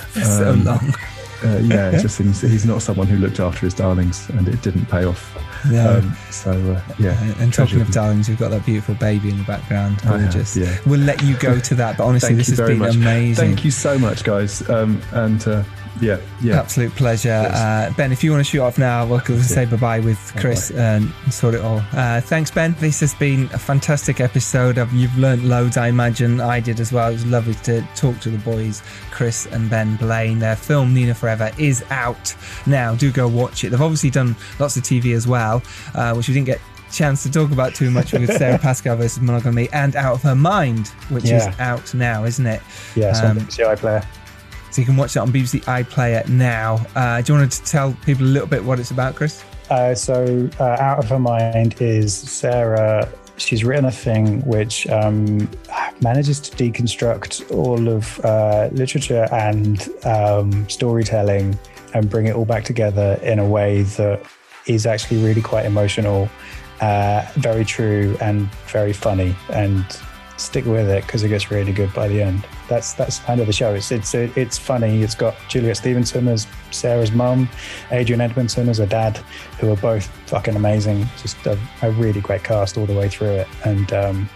So Um, long. Uh, yeah, it just seems he's not someone who looked after his darlings, and it didn't pay off. Yeah. Um, so uh, yeah. And, and talking treasured of them. darlings, you've got that beautiful baby in the background. I have, Gorgeous. yeah. We'll let you go to that, but honestly, Thank this you has very been much. amazing. Thank you so much, guys. Um, and uh, yeah, yeah. Absolute pleasure. Yes. Uh, Ben, if you want to shoot off now, we'll we'll say bye-bye with Chris and sort it all. Uh, thanks, Ben. This has been a fantastic episode. Of, you've learnt loads, I imagine. I did as well. It was lovely to talk to the boys, Chris and Ben Blaine. Their film, Nina Forever, is out now. Do go watch it. They've obviously done lots of T V as well, uh, which we didn't get chance to talk about too much with Sarah Pascal versus Monogamy, and Out of Her Mind, which Yeah. is out now, isn't it? Yeah, so Um, on B B C iPlayer. So you can watch that on B B C iPlayer now. Uh, do you want to tell people a little bit what it's about, Chris? Uh, so uh, Out of Her Mind is Sarah. She's written a thing which um, manages to deconstruct all of uh, literature and um, storytelling and bring it all back together in a way that is actually really quite emotional, uh, very true and very funny. And stick with it because it gets really good by the end. That's that's kind of the show. It's it's it's funny. It's got Juliet Stevenson as Sarah's mum, Adrian Edmondson as her dad, who are both fucking amazing. Just a, a really great cast all the way through it. And um,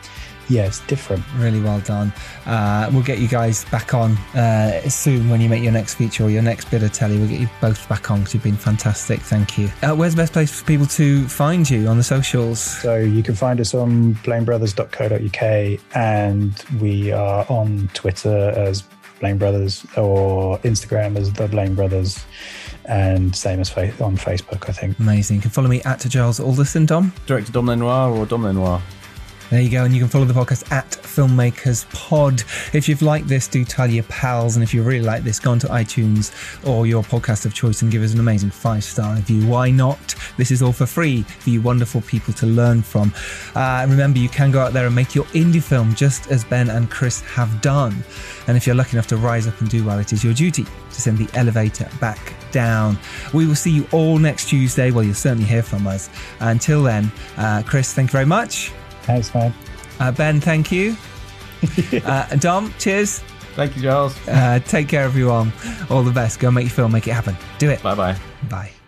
yeah, it's different. Really well done. Uh, we'll get you guys back on uh, soon when you make your next feature or your next bit of telly. We'll get you both back on because you've been fantastic. Thank you. Uh, where's the best place for people to find you on the socials? So you can find us on blame brothers dot co dot uk, and we are on Twitter as Blame Brothers or Instagram as The Blame Brothers, and same as fa- on Facebook, I think. Amazing. You can follow me at Giles Alderson, Dom. Director Dom Lenoir or Dom Lenoir. There you go, and you can follow the podcast at Filmmakers Pod. If you've liked this, do tell your pals, and if you really like this, go onto iTunes or your podcast of choice and give us an amazing five-star review. Why not? This is all for free for you wonderful people to learn from. Uh, remember, you can go out there and make your indie film just as Ben and Chris have done. And if you're lucky enough to rise up and do well, it is your duty to send the elevator back down. We will see you all next Tuesday. Well, you'll certainly hear from us. Until then, uh, Chris, thank you very much. Thanks, man. Uh, Ben, thank you. uh, and Dom, cheers. Thank you, Giles. Uh, take care, everyone. All the best. Go make your film, make it happen. Do it. Bye-bye. Bye.